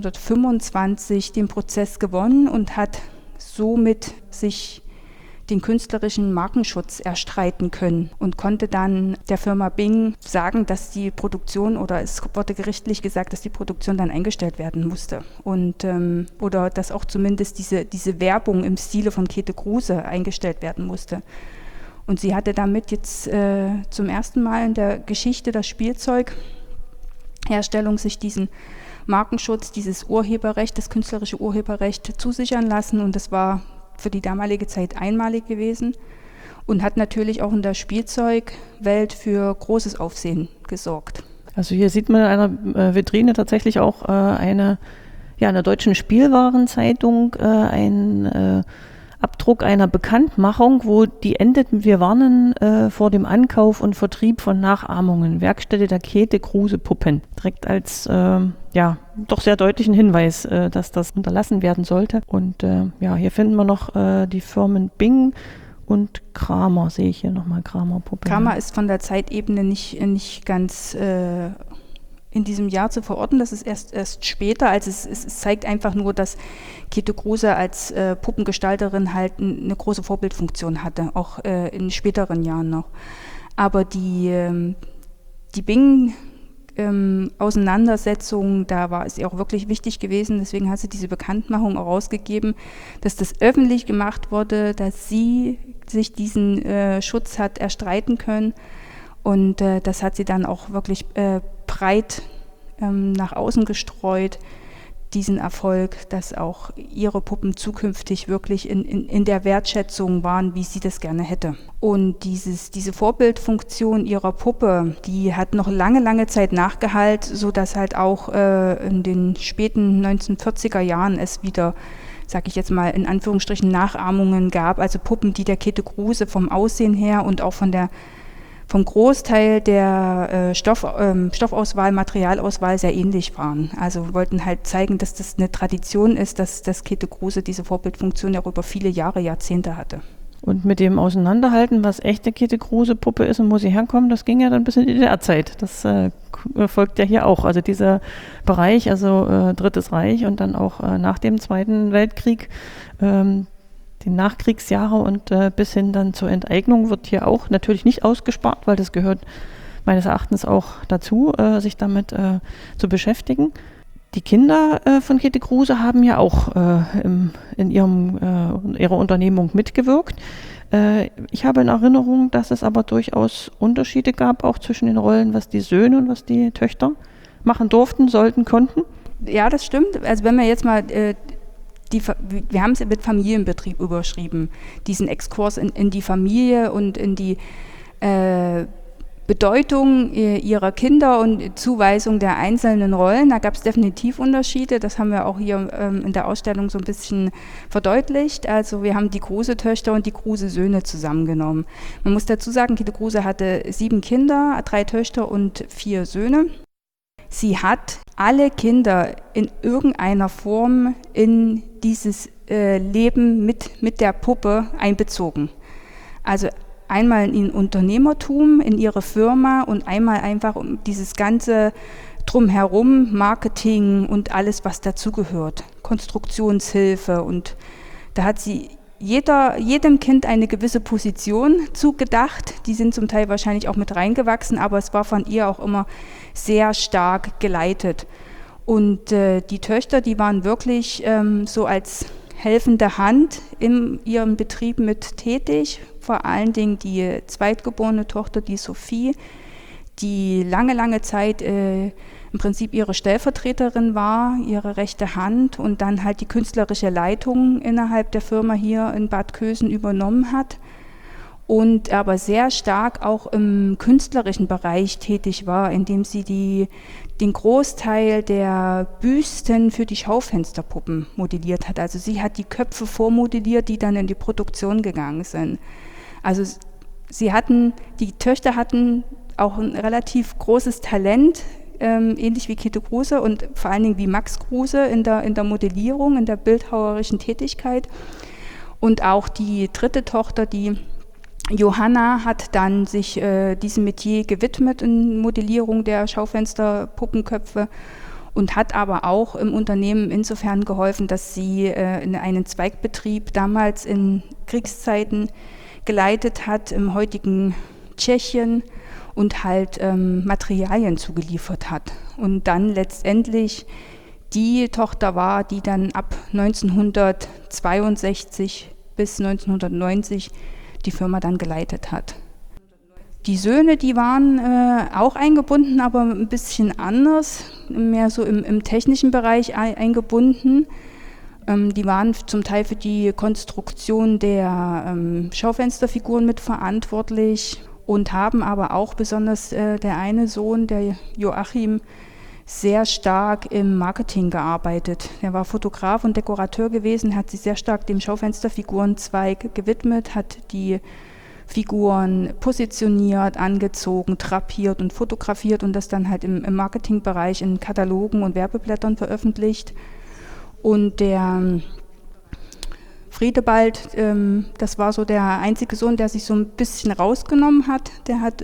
1925 den Prozess gewonnen und hat somit sich den künstlerischen Markenschutz erstreiten können und konnte dann der Firma Bing sagen, dass die Produktion, oder es wurde gerichtlich gesagt, dass die Produktion dann eingestellt werden musste und oder dass auch zumindest diese Werbung im Stile von Käthe Kruse eingestellt werden musste. Und sie hatte damit jetzt zum ersten Mal in der Geschichte der Spielzeugherstellung sich diesen Markenschutz, dieses Urheberrecht, das künstlerische Urheberrecht zusichern lassen, und das war für die damalige Zeit einmalig gewesen und hat natürlich auch in der Spielzeugwelt für großes Aufsehen gesorgt. Also hier sieht man in einer Vitrine tatsächlich auch einer deutschen Spielwarenzeitung ein Abdruck einer Bekanntmachung, wo die endet: Wir warnen vor dem Ankauf und Vertrieb von Nachahmungen. Werkstätte der Käthe-Kruse-Puppen. Direkt als doch sehr deutlichen Hinweis, dass das unterlassen werden sollte. Und hier finden wir noch die Firmen Bing und Kramer, sehe ich hier nochmal, Kramer-Puppe. Kramer ist von der Zeitebene nicht ganz in diesem Jahr zu verorten, das ist erst später, also es zeigt einfach nur, dass Käthe Kruse als Puppengestalterin halt eine große Vorbildfunktion hatte, auch in späteren Jahren noch. Aber die Bing Auseinandersetzung, da war es ihr auch wirklich wichtig gewesen, deswegen hat sie diese Bekanntmachung auch rausgegeben, dass das öffentlich gemacht wurde, dass sie sich diesen Schutz hat erstreiten können, und das hat sie dann auch wirklich breit nach außen gestreut, diesen Erfolg, dass auch ihre Puppen zukünftig wirklich in der Wertschätzung waren, wie sie das gerne hätte. Und diese Vorbildfunktion ihrer Puppe, die hat noch lange Zeit nachgehalt, sodass halt auch in den späten 1940er Jahren es wieder, sage ich jetzt mal in Anführungsstrichen, Nachahmungen gab, also Puppen, die der Käthe Kruse vom Aussehen her und auch vom Großteil der Stoffauswahl, Materialauswahl sehr ähnlich waren. Also wollten halt zeigen, dass das eine Tradition ist, dass Käthe Kruse diese Vorbildfunktion ja über viele Jahre, Jahrzehnte hatte. Und mit dem Auseinanderhalten, was echte Käthe Kruse-Puppe ist und wo sie herkommt, das ging ja dann bis in die DDR-Zeit. Das folgt ja hier auch. Also dieser Bereich, also Drittes Reich und dann auch nach dem Zweiten Weltkrieg, die Nachkriegsjahre und bis hin dann zur Enteignung wird hier auch natürlich nicht ausgespart, weil das gehört meines Erachtens auch dazu, sich damit zu beschäftigen. Die Kinder von Käthe Kruse haben ja auch in ihrer Unternehmung mitgewirkt. Ich habe in Erinnerung, dass es aber durchaus Unterschiede gab, auch zwischen den Rollen, was die Söhne und was die Töchter machen durften, sollten, konnten. Ja, das stimmt. Also wenn wir jetzt mal wir haben es mit Familienbetrieb überschrieben, diesen Exkurs in die Familie und in die Bedeutung ihrer Kinder und Zuweisung der einzelnen Rollen. Da gab es definitiv Unterschiede, das haben wir auch hier in der Ausstellung so ein bisschen verdeutlicht. Also wir haben die Kruse-Töchter und die Kruse-Söhne zusammengenommen. Man muss dazu sagen, Käthe Kruse hatte 7 Kinder, 3 Töchter und 4 Söhne. Sie hat alle Kinder in irgendeiner Form in dieses Leben mit der Puppe einbezogen. Also einmal in ihr Unternehmertum, in ihre Firma und einmal einfach um dieses ganze Drumherum, Marketing und alles, was dazugehört, Konstruktionshilfe. Und da hat sie jedem Kind eine gewisse Position zugedacht. Die sind zum Teil wahrscheinlich auch mit reingewachsen, aber es war von ihr auch immer sehr stark geleitet. Und die Töchter, die waren wirklich so als helfende Hand in ihrem Betrieb mit tätig. Vor allen Dingen die zweitgeborene Tochter, die Sophie, die lange Zeit im Prinzip ihre Stellvertreterin war, ihre rechte Hand und dann halt die künstlerische Leitung innerhalb der Firma hier in Bad Kösen übernommen hat und aber sehr stark auch im künstlerischen Bereich tätig war, indem sie den Großteil der Büsten für die Schaufensterpuppen modelliert hat. Also sie hat die Köpfe vormodelliert, die dann in die Produktion gegangen sind. Also die Töchter hatten auch ein relativ großes Talent, ähnlich wie Käthe Kruse und vor allen Dingen wie Max Kruse in der Modellierung, in der bildhauerischen Tätigkeit. Und auch die dritte Tochter, die Johanna, hat dann sich diesem Metier gewidmet in Modellierung der Schaufensterpuppenköpfe und hat aber auch im Unternehmen insofern geholfen, dass sie in einen Zweigbetrieb damals in Kriegszeiten geleitet hat, im heutigen Tschechien, und halt Materialien zugeliefert hat. Und dann letztendlich die Tochter war, die dann ab 1962 bis 1990 die Firma dann geleitet hat. Die Söhne, die waren auch eingebunden, aber ein bisschen anders, mehr so im technischen Bereich eingebunden. Die waren zum Teil für die Konstruktion der Schaufensterfiguren mitverantwortlich und haben aber auch besonders der eine Sohn, der Joachim, sehr stark im Marketing gearbeitet. Er war Fotograf und Dekorateur gewesen, hat sich sehr stark dem Schaufensterfigurenzweig gewidmet, hat die Figuren positioniert, angezogen, drapiert und fotografiert und das dann halt im Marketingbereich in Katalogen und Werbeblättern veröffentlicht. Und der Friedebald, das war so der einzige Sohn, der sich so ein bisschen rausgenommen hat. Der hat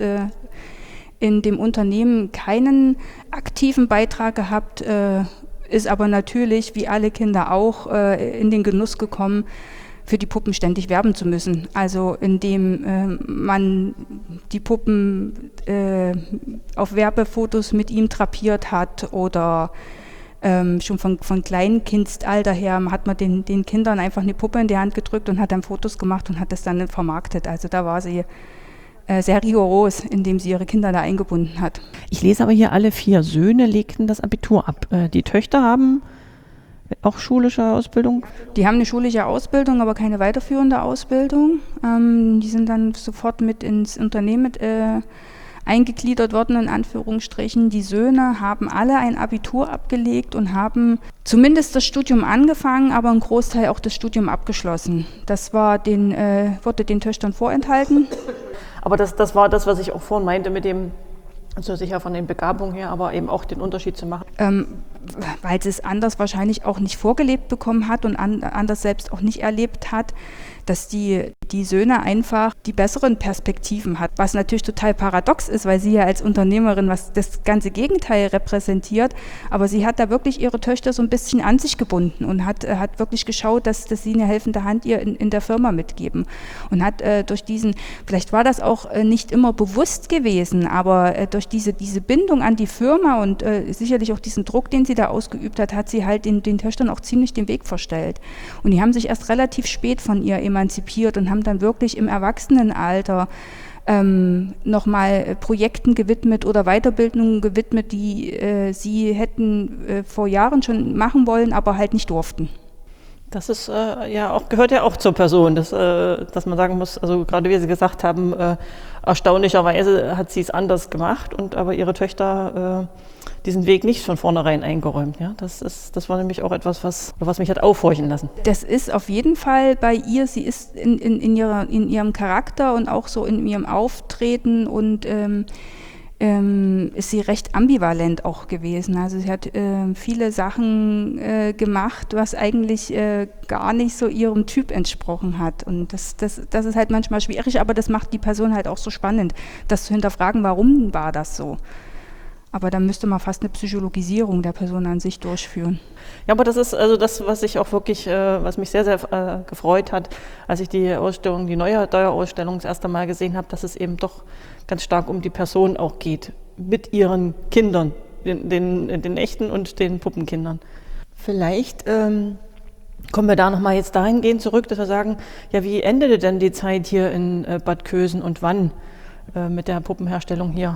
in dem Unternehmen keinen aktiven Beitrag gehabt, ist aber natürlich, wie alle Kinder auch, in den Genuss gekommen, für die Puppen ständig werben zu müssen. Also indem man die Puppen auf Werbefotos mit ihm drapiert hat oder schon von kleinen Kindsalter her hat man den Kindern einfach eine Puppe in die Hand gedrückt und hat dann Fotos gemacht und hat das dann vermarktet. Also da war sie sehr rigoros, indem sie ihre Kinder da eingebunden hat. Ich lese aber hier, alle 4 Söhne legten das Abitur ab. Die Töchter haben auch schulische Ausbildung? Die haben eine schulische Ausbildung, aber keine weiterführende Ausbildung. Die sind dann sofort mit ins Unternehmen eingegliedert worden, in Anführungsstrichen. Die Söhne haben alle ein Abitur abgelegt und haben zumindest das Studium angefangen, aber ein Großteil auch das Studium abgeschlossen. Das war wurde den Töchtern vorenthalten. Aber das war das, was ich auch vorhin meinte mit dem, also sicher von den Begabungen her, aber eben auch den Unterschied zu machen. Weil sie es anders wahrscheinlich auch nicht vorgelebt bekommen hat und anders selbst auch nicht erlebt hat, dass die Söhne einfach die besseren Perspektiven hat. Was natürlich total paradox ist, weil sie ja als Unternehmerin was das ganze Gegenteil repräsentiert, aber sie hat da wirklich ihre Töchter so ein bisschen an sich gebunden und hat wirklich geschaut, dass sie eine helfende Hand ihr in der Firma mitgeben und hat durch diesen, vielleicht war das auch nicht immer bewusst gewesen, aber durch diese Bindung an die Firma und sicherlich auch diesen Druck, den sie da ausgeübt hat, hat sie halt den Töchtern auch ziemlich den Weg verstellt. Und die haben sich erst relativ spät von ihr emanzipiert und haben dann wirklich im Erwachsenenalter nochmal Projekten gewidmet oder Weiterbildungen gewidmet, die sie hätten vor Jahren schon machen wollen, aber halt nicht durften. Das ist gehört ja auch zur Person, dass man sagen muss, also gerade wie Sie gesagt haben, erstaunlicherweise hat sie es anders gemacht und aber ihre Töchter diesen Weg nicht von vornherein eingeräumt. Ja? Das war nämlich auch etwas, was mich hat aufhorchen lassen. Das ist auf jeden Fall bei ihr, sie ist in ihrem Charakter und auch so in ihrem Auftreten und ist sie recht ambivalent auch gewesen. Also sie hat viele Sachen gemacht, was eigentlich gar nicht so ihrem Typ entsprochen hat. Und das ist halt manchmal schwierig, aber das macht die Person halt auch so spannend, das zu hinterfragen, warum war das so. Aber da müsste man fast eine Psychologisierung der Person an sich durchführen. Ja, aber das ist also das, was ich auch wirklich, was mich sehr, sehr gefreut hat, als ich die Ausstellung, die neue Dauerausstellung das erste Mal gesehen habe, dass es eben doch ganz stark um die Person auch geht, mit ihren Kindern, den echten und den Puppenkindern. Vielleicht kommen wir da nochmal jetzt dahingehend zurück, dass wir sagen, ja, wie endete denn die Zeit hier in Bad Kösen und wann mit der Puppenherstellung hier?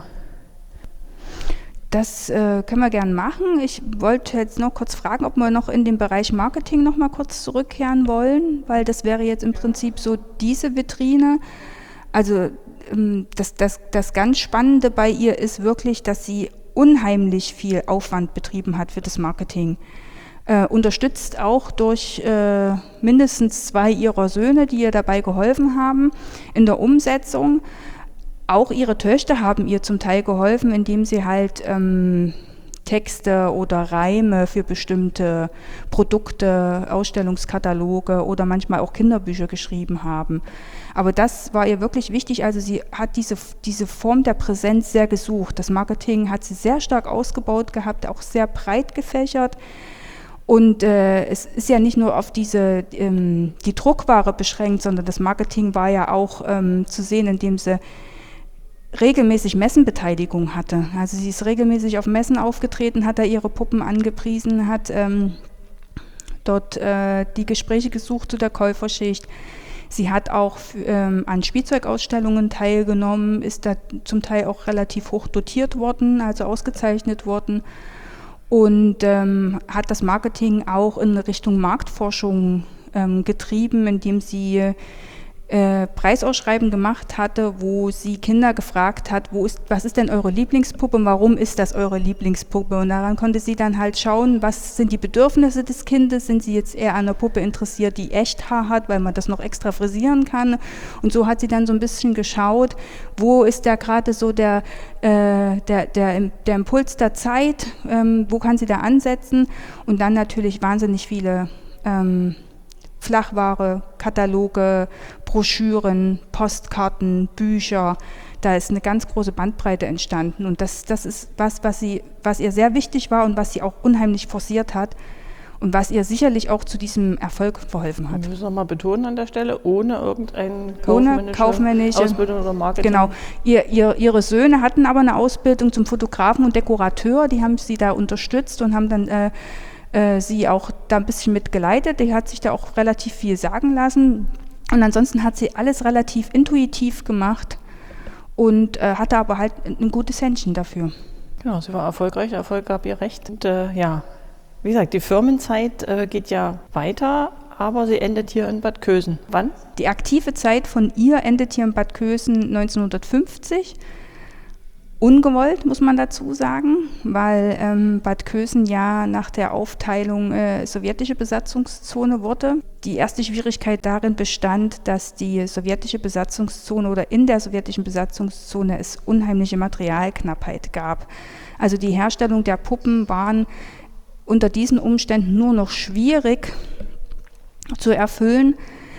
Das können wir gern machen. Ich wollte jetzt noch kurz fragen, ob wir noch in den Bereich Marketing noch mal kurz zurückkehren wollen, weil das wäre jetzt im Prinzip so diese Vitrine. Also das ganz Spannende bei ihr ist wirklich, dass sie unheimlich viel Aufwand betrieben hat für das Marketing. Unterstützt auch durch mindestens 2 ihrer Söhne, die ihr dabei geholfen haben in der Umsetzung. Auch ihre Töchter haben ihr zum Teil geholfen, indem sie halt Texte oder Reime für bestimmte Produkte, Ausstellungskataloge oder manchmal auch Kinderbücher geschrieben haben. Aber das war ihr wirklich wichtig, also sie hat diese Form der Präsenz sehr gesucht. Das Marketing hat sie sehr stark ausgebaut gehabt, auch sehr breit gefächert. Und es ist ja nicht nur auf die Druckware beschränkt, sondern das Marketing war ja auch zu sehen, indem sie regelmäßig Messenbeteiligung hatte. Also sie ist regelmäßig auf Messen aufgetreten, hat da ihre Puppen angepriesen, hat dort die Gespräche gesucht zu der Käuferschicht. Sie hat auch an Spielzeugausstellungen teilgenommen, ist da zum Teil auch relativ hoch dotiert worden, also ausgezeichnet worden und hat das Marketing auch in Richtung Marktforschung getrieben, indem sie Preisausschreiben gemacht hatte, wo sie Kinder gefragt hat, was ist denn eure Lieblingspuppe und warum ist das eure Lieblingspuppe? Und daran konnte sie dann halt schauen, was sind die Bedürfnisse des Kindes, sind sie jetzt eher an einer Puppe interessiert, die echt Haar hat, weil man das noch extra frisieren kann. Und so hat sie dann so ein bisschen geschaut, wo ist da gerade so der Impuls der Zeit, wo kann sie da ansetzen? Und dann natürlich wahnsinnig viele Flachware, Kataloge, Broschüren, Postkarten, Bücher. Da ist eine ganz große Bandbreite entstanden. Und das ist was ihr sehr wichtig war und was sie auch unheimlich forciert hat und was ihr sicherlich auch zu diesem Erfolg verholfen hat. Ich muss nochmal betonen an der Stelle, ohne irgendeine kaufmännische Ausbildung oder Marketing. Genau. Ihre Söhne hatten aber eine Ausbildung zum Fotografen und Dekorateur. Die haben sie da unterstützt und haben dann sie auch da ein bisschen mitgeleitet. Die hat sich da auch relativ viel sagen lassen. Und ansonsten hat sie alles relativ intuitiv gemacht und hatte aber halt ein gutes Händchen dafür. Genau, sie war erfolgreich, der Erfolg gab ihr recht. Und ja, wie gesagt, die Firmenzeit geht ja weiter, aber sie endet hier in Bad Kösen. Wann? Die aktive Zeit von ihr endet hier in Bad Kösen 1950. Ungewollt, muss man dazu sagen, weil Bad Kösen ja nach der Aufteilung sowjetische Besatzungszone wurde. Die erste Schwierigkeit darin bestand, dass die sowjetische Besatzungszone oder in der sowjetischen Besatzungszone es unheimliche Materialknappheit gab. Also die Herstellung der Puppen waren unter diesen Umständen nur noch schwierig zu erfüllen.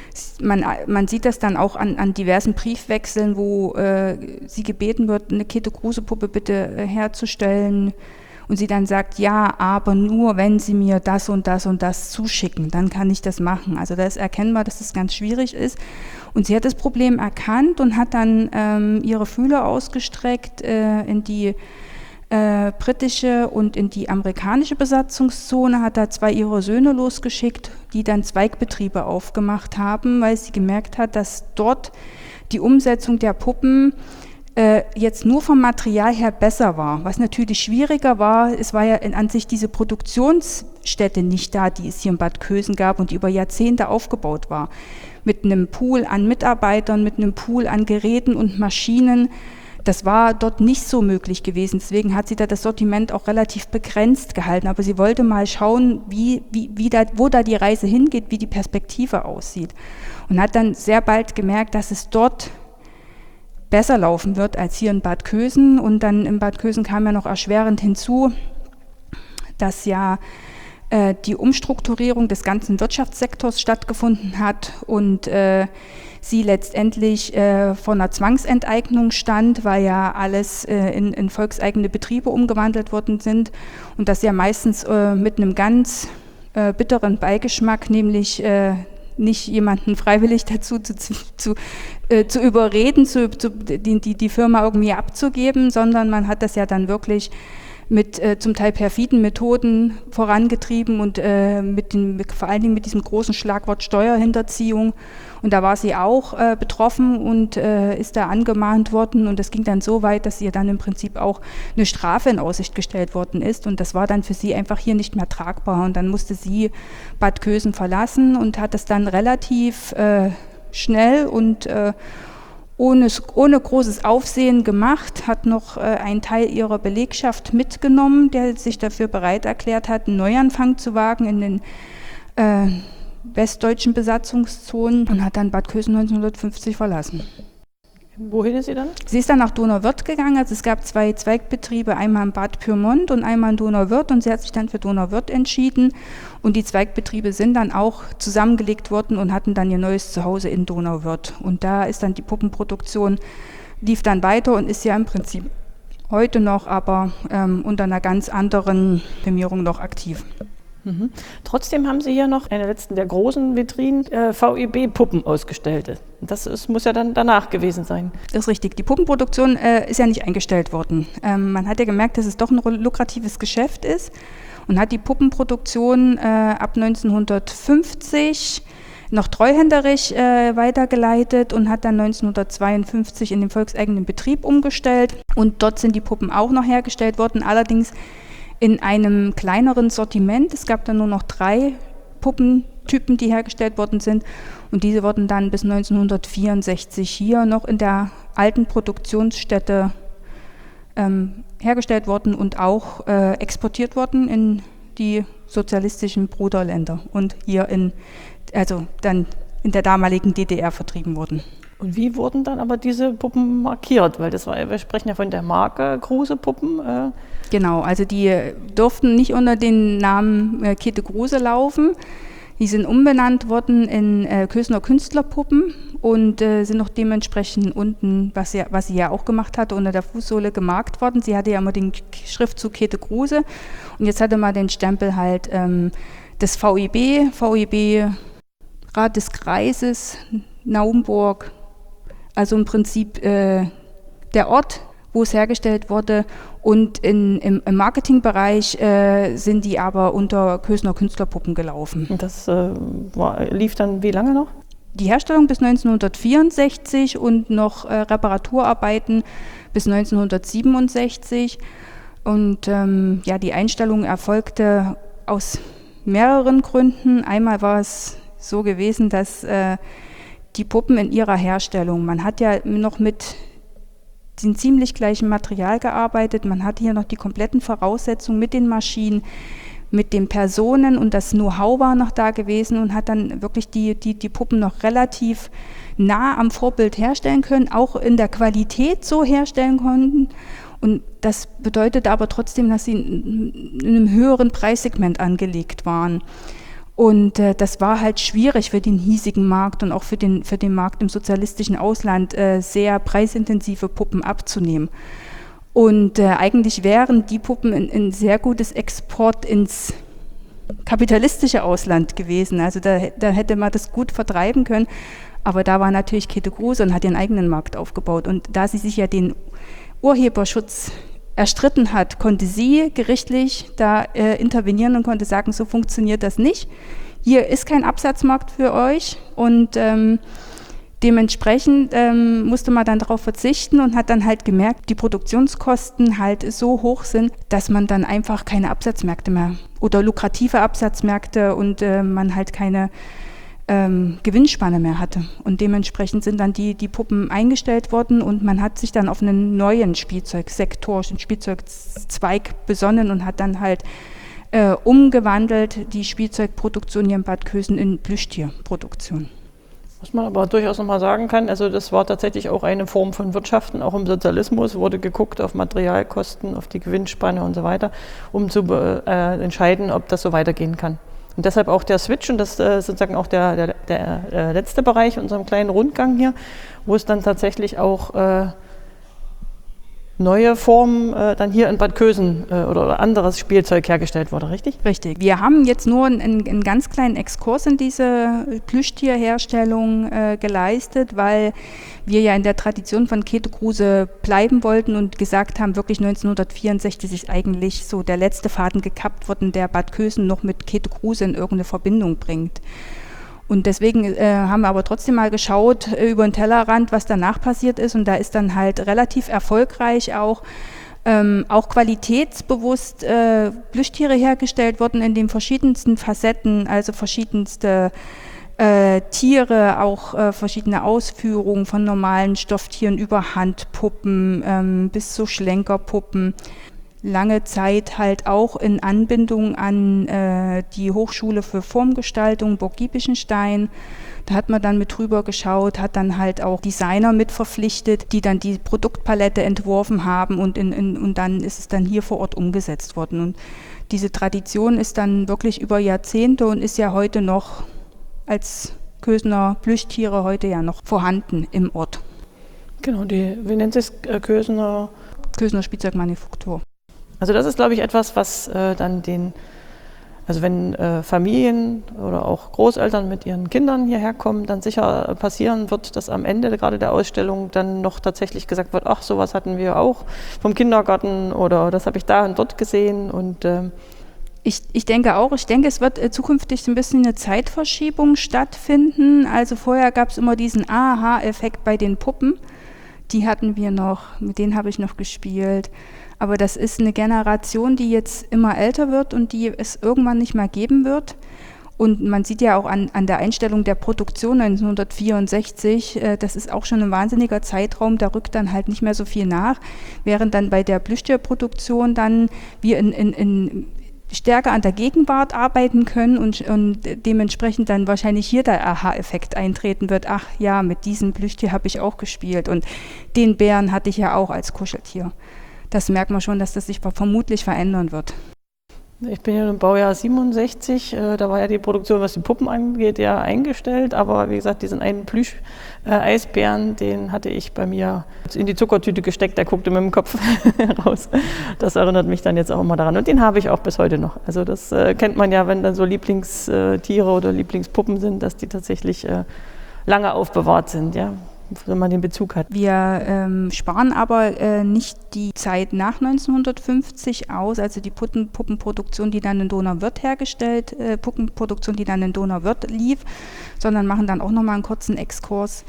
Man sieht das dann auch an diversen Briefwechseln, wo sie gebeten wird, eine Käthe-Kruse-Puppe bitte herzustellen und sie dann sagt, ja, aber nur wenn sie mir das und das und das zuschicken, dann kann ich das machen. Also da ist erkennbar, dass das ganz schwierig ist. Und sie hat das Problem erkannt und hat dann ihre Fühler ausgestreckt in die britische und in die amerikanische Besatzungszone, hat da 2 ihrer Söhne losgeschickt, die dann Zweigbetriebe aufgemacht haben, weil sie gemerkt hat, dass dort die Umsetzung der Puppen jetzt nur vom Material her besser war. Was natürlich schwieriger war, es war ja an sich diese Produktionsstätte nicht da, die es hier in Bad Kösen gab und die über Jahrzehnte aufgebaut war. Mit einem Pool an Mitarbeitern, mit einem Pool an Geräten und Maschinen. Das war dort nicht so möglich gewesen, deswegen hat sie da das Sortiment auch relativ begrenzt gehalten, aber sie wollte mal schauen, wo da die Reise hingeht, wie die Perspektive aussieht und hat dann sehr bald gemerkt, dass es dort besser laufen wird als hier in Bad Kösen und dann in Bad Kösen kam ja noch erschwerend hinzu, dass ja die Umstrukturierung des ganzen Wirtschaftssektors stattgefunden hat und sie letztendlich vor einer Zwangsenteignung stand, weil ja alles in volkseigene Betriebe umgewandelt worden sind und das ja meistens mit einem ganz bitteren Beigeschmack, nämlich nicht jemanden freiwillig dazu zu überreden, die Firma irgendwie abzugeben, sondern man hat das ja dann wirklich mit zum Teil perfiden Methoden vorangetrieben und vor allen Dingen mit diesem großen Schlagwort Steuerhinterziehung. Und da war sie auch betroffen und ist da angemahnt worden. Und das ging dann so weit, dass ihr dann im Prinzip auch eine Strafe in Aussicht gestellt worden ist. Und das war dann für sie einfach hier nicht mehr tragbar. Und dann musste sie Bad Kösen verlassen und hat das dann relativ schnell und ohne großes Aufsehen gemacht, hat noch einen Teil ihrer Belegschaft mitgenommen, der sich dafür bereit erklärt hat, einen Neuanfang zu wagen in den westdeutschen Besatzungszonen und hat dann Bad Kösen 1950 verlassen. Wohin ist sie dann? Sie ist dann nach Donauwörth gegangen, also es gab 2 Zweigbetriebe, einmal in Bad Pyrmont und einmal in Donauwörth und sie hat sich dann für Donauwörth entschieden und die Zweigbetriebe sind dann auch zusammengelegt worden und hatten dann ihr neues Zuhause in Donauwörth und da ist dann die Puppenproduktion, lief dann weiter und ist ja im Prinzip heute noch, aber unter einer ganz anderen Firmierung noch aktiv. Mhm. Trotzdem haben Sie hier noch eine der letzten der großen Vitrinen VEB-Puppen ausgestellt. Das muss ja dann danach gewesen sein. Das ist richtig. Die Puppenproduktion ist ja nicht eingestellt worden. Man hat ja gemerkt, dass es doch ein lukratives Geschäft ist und hat die Puppenproduktion ab 1950 noch treuhänderisch weitergeleitet und hat dann 1952 in den volkseigenen Betrieb umgestellt. Und dort sind die Puppen auch noch hergestellt worden, allerdings in einem kleineren Sortiment. Es gab dann nur noch 3 Puppentypen, die hergestellt worden sind und diese wurden dann bis 1964 hier noch in der alten Produktionsstätte hergestellt worden und auch exportiert worden in die sozialistischen Bruderländer und hier dann in der damaligen DDR vertrieben wurden. Und wie wurden dann aber diese Puppen markiert? Weil wir sprechen ja von der Marke Kruse Puppen. Genau, also die durften nicht unter den Namen Käthe Kruse laufen. Die sind umbenannt worden in Kösener Künstlerpuppen und sind auch dementsprechend unten, was sie ja auch gemacht hatte, unter der Fußsohle gemarkt worden. Sie hatte ja immer den Schriftzug Käthe Kruse und jetzt hatte man den Stempel halt des VEB Rat des Kreises Naumburg. Also im Prinzip der Ort, wo es hergestellt wurde und im Marketingbereich sind die aber unter Kösener Künstlerpuppen gelaufen. Und das lief dann wie lange noch? Die Herstellung bis 1964 und noch Reparaturarbeiten bis 1967 und die Einstellung erfolgte aus mehreren Gründen. Einmal war es so gewesen, dass die Puppen in ihrer Herstellung, man hat ja noch mit dem ziemlich gleichen Material gearbeitet, man hatte hier noch die kompletten Voraussetzungen mit den Maschinen, mit den Personen und das Know-how war noch da gewesen und hat dann wirklich die Puppen noch relativ nah am Vorbild herstellen können, auch in der Qualität so herstellen konnten. Und das bedeutete aber trotzdem, dass sie in einem höheren Preissegment angelegt waren. Und das war halt schwierig für den hiesigen Markt und auch für den Markt im sozialistischen Ausland, sehr preisintensive Puppen abzunehmen. Und eigentlich wären die Puppen ein sehr gutes Export ins kapitalistische Ausland gewesen. Also da hätte man das gut vertreiben können. Aber da war natürlich Käthe Kruse und hat ihren eigenen Markt aufgebaut. Und da sie sich ja den Urheberschutz erstritten hat, konnte sie gerichtlich da intervenieren und konnte sagen, so funktioniert das nicht. Hier ist kein Absatzmarkt für euch und dementsprechend musste man dann darauf verzichten und hat dann halt gemerkt, die Produktionskosten halt so hoch sind, dass man dann einfach keine Absatzmärkte mehr oder lukrative Absatzmärkte und man halt keine Gewinnspanne mehr hatte. Und dementsprechend sind dann die Puppen eingestellt worden und man hat sich dann auf einen neuen Spielzeugsektor, einen Spielzeugzweig besonnen und hat dann halt umgewandelt die Spielzeugproduktion hier in Bad Kösen in Plüschtierproduktion. Was man aber durchaus nochmal sagen kann, also das war tatsächlich auch eine Form von Wirtschaften, auch im Sozialismus wurde geguckt auf Materialkosten, auf die Gewinnspanne und so weiter, um zu entscheiden, ob das so weitergehen kann. Und deshalb auch der Switch, und das ist sozusagen auch der letzte Bereich in unserem kleinen Rundgang hier, wo es dann tatsächlich auch neue Formen dann hier in Bad Kösen oder anderes Spielzeug hergestellt wurde, richtig? Richtig. Wir haben jetzt nur einen ganz kleinen Exkurs in diese Plüschtierherstellung geleistet, weil wir ja in der Tradition von Käthe Kruse bleiben wollten und gesagt haben, wirklich 1964 ist eigentlich so der letzte Faden gekappt worden, der Bad Kösen noch mit Käthe Kruse in irgendeine Verbindung bringt. Und deswegen haben wir aber trotzdem mal geschaut über den Tellerrand, was danach passiert ist. Und da ist dann halt relativ erfolgreich auch qualitätsbewusst Plüschtiere hergestellt worden in den verschiedensten Facetten, also verschiedenste Tiere, auch verschiedene Ausführungen von normalen Stofftieren über Handpuppen bis zu Schlenkerpuppen. Lange Zeit halt auch in Anbindung an die Hochschule für Formgestaltung Burg Giebichenstein. Da hat man dann mit drüber geschaut, hat dann halt auch Designer mit verpflichtet, die dann die Produktpalette entworfen haben und dann ist es dann hier vor Ort umgesetzt worden. Und diese Tradition ist dann wirklich über Jahrzehnte und ist ja heute noch als Kösener Plüschtiere heute ja noch vorhanden im Ort. Genau, wie nennt es Kösener Spielzeugmanufaktur. Also das ist, glaube ich, etwas, was dann also wenn Familien oder auch Großeltern mit ihren Kindern hierher kommen, dann sicher passieren wird, dass am Ende gerade der Ausstellung dann noch tatsächlich gesagt wird, ach, sowas hatten wir auch vom Kindergarten oder das habe ich da und dort gesehen. Und Ich denke, es wird zukünftig ein bisschen eine Zeitverschiebung stattfinden. Also vorher gab es immer diesen Aha-Effekt bei den Puppen. Die hatten wir noch, mit denen habe ich noch gespielt. Aber das ist eine Generation, die jetzt immer älter wird und die es irgendwann nicht mehr geben wird. Und man sieht ja auch an der Einstellung der Produktion 1964, das ist auch schon ein wahnsinniger Zeitraum, da rückt dann halt nicht mehr so viel nach. Während dann bei der Plüschtierproduktion dann wir in stärker an der Gegenwart arbeiten können und dementsprechend dann wahrscheinlich hier der Aha-Effekt eintreten wird. Ach ja, mit diesem Plüschtier habe ich auch gespielt und den Bären hatte ich ja auch als Kuscheltier. Das merkt man schon, dass das sich vermutlich verändern wird. Ich bin ja im Baujahr 67, da war ja die Produktion, was die Puppen angeht, ja eingestellt, aber wie gesagt, diesen einen Plüsch-Eisbären, den hatte ich bei mir in die Zuckertüte gesteckt, der guckte mit dem Kopf raus. Das erinnert mich dann jetzt auch immer daran und den habe ich auch bis heute noch. Also das kennt man ja, wenn dann so Lieblingstiere oder Lieblingspuppen sind, dass die tatsächlich lange aufbewahrt sind, ja. Wenn man den Bezug hat. Wir sparen aber nicht die Zeit nach 1950 aus, also die Puppenproduktion, die dann in Donauwörth Puppenproduktion, die dann in Donauwörth lief, sondern machen dann auch nochmal einen kurzen Exkurs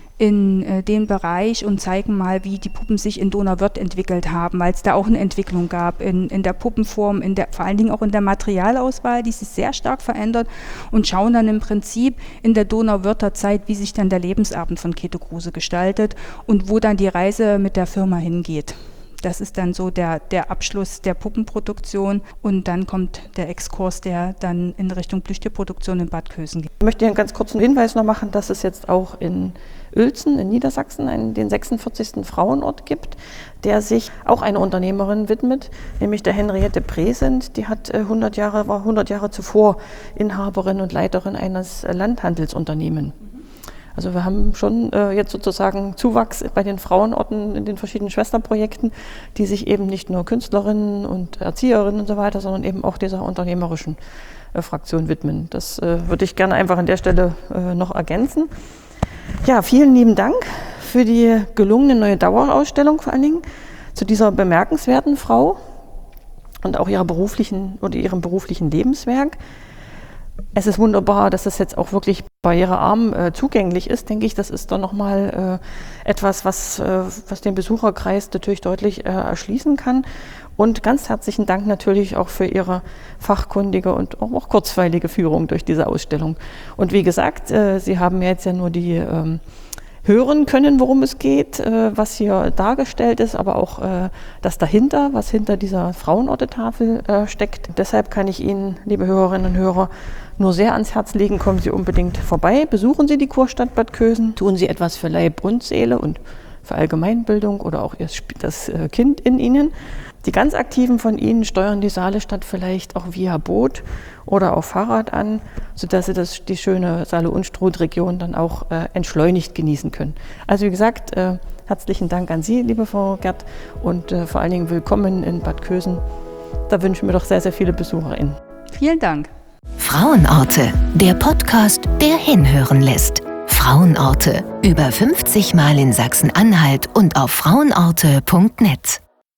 in den Bereich und zeigen mal, wie die Puppen sich in Donauwörth entwickelt haben, weil es da auch eine Entwicklung gab in der Puppenform, vor allen Dingen auch in der Materialauswahl, die sich sehr stark verändert und schauen dann im Prinzip in der Donauwörther Zeit, wie sich dann der Lebensabend von Käthe Kruse gestaltet und wo dann die Reise mit der Firma hingeht. Das ist dann so der Abschluss der Puppenproduktion und dann kommt der Exkurs, der dann in Richtung Plüschtierproduktion in Bad Kösen geht. Ich möchte hier einen ganz kurzen Hinweis noch machen, dass es jetzt auch in Uelzen in Niedersachsen den 46. Frauenort gibt, der sich auch einer Unternehmerin widmet, nämlich der Henriette Present. Die war 100 Jahre zuvor Inhaberin und Leiterin eines Landhandelsunternehmens. Also wir haben schon jetzt sozusagen Zuwachs bei den Frauenorten in den verschiedenen Schwesterprojekten, die sich eben nicht nur Künstlerinnen und Erzieherinnen und so weiter, sondern eben auch dieser unternehmerischen Fraktion widmen. Das würde ich gerne einfach an der Stelle noch ergänzen. Ja, vielen lieben Dank für die gelungene neue Dauerausstellung vor allen Dingen zu dieser bemerkenswerten Frau und auch ihrem beruflichen Lebenswerk. Es ist wunderbar, dass das jetzt auch wirklich barrierearm zugänglich ist, denke ich. Das ist dann nochmal etwas, was den Besucherkreis natürlich deutlich erschließen kann. Und ganz herzlichen Dank natürlich auch für Ihre fachkundige und auch kurzweilige Führung durch diese Ausstellung. Und wie gesagt, Sie haben jetzt ja nur die hören können, worum es geht, was hier dargestellt ist, aber auch das dahinter, was hinter dieser Frauenorte-Tafel steckt. Deshalb kann ich Ihnen, liebe Hörerinnen und Hörer, nur sehr ans Herz legen, kommen Sie unbedingt vorbei, besuchen Sie die Kurstadt Bad Kösen, tun Sie etwas für Leib und Seele und für Allgemeinbildung oder auch das Kind in Ihnen. Die ganz Aktiven von Ihnen steuern die Saalestadt vielleicht auch via Boot oder auf Fahrrad an, sodass Sie die schöne Saale-Unstrut-Region dann auch entschleunigt genießen können. Also wie gesagt, herzlichen Dank an Sie, liebe Frau Gerd, und vor allen Dingen willkommen in Bad Kösen. Da wünschen wir doch sehr, sehr viele BesucherInnen. Vielen Dank. Frauenorte, der Podcast, der hinhören lässt. Frauenorte, über 50 Mal in Sachsen-Anhalt und auf frauenorte.net.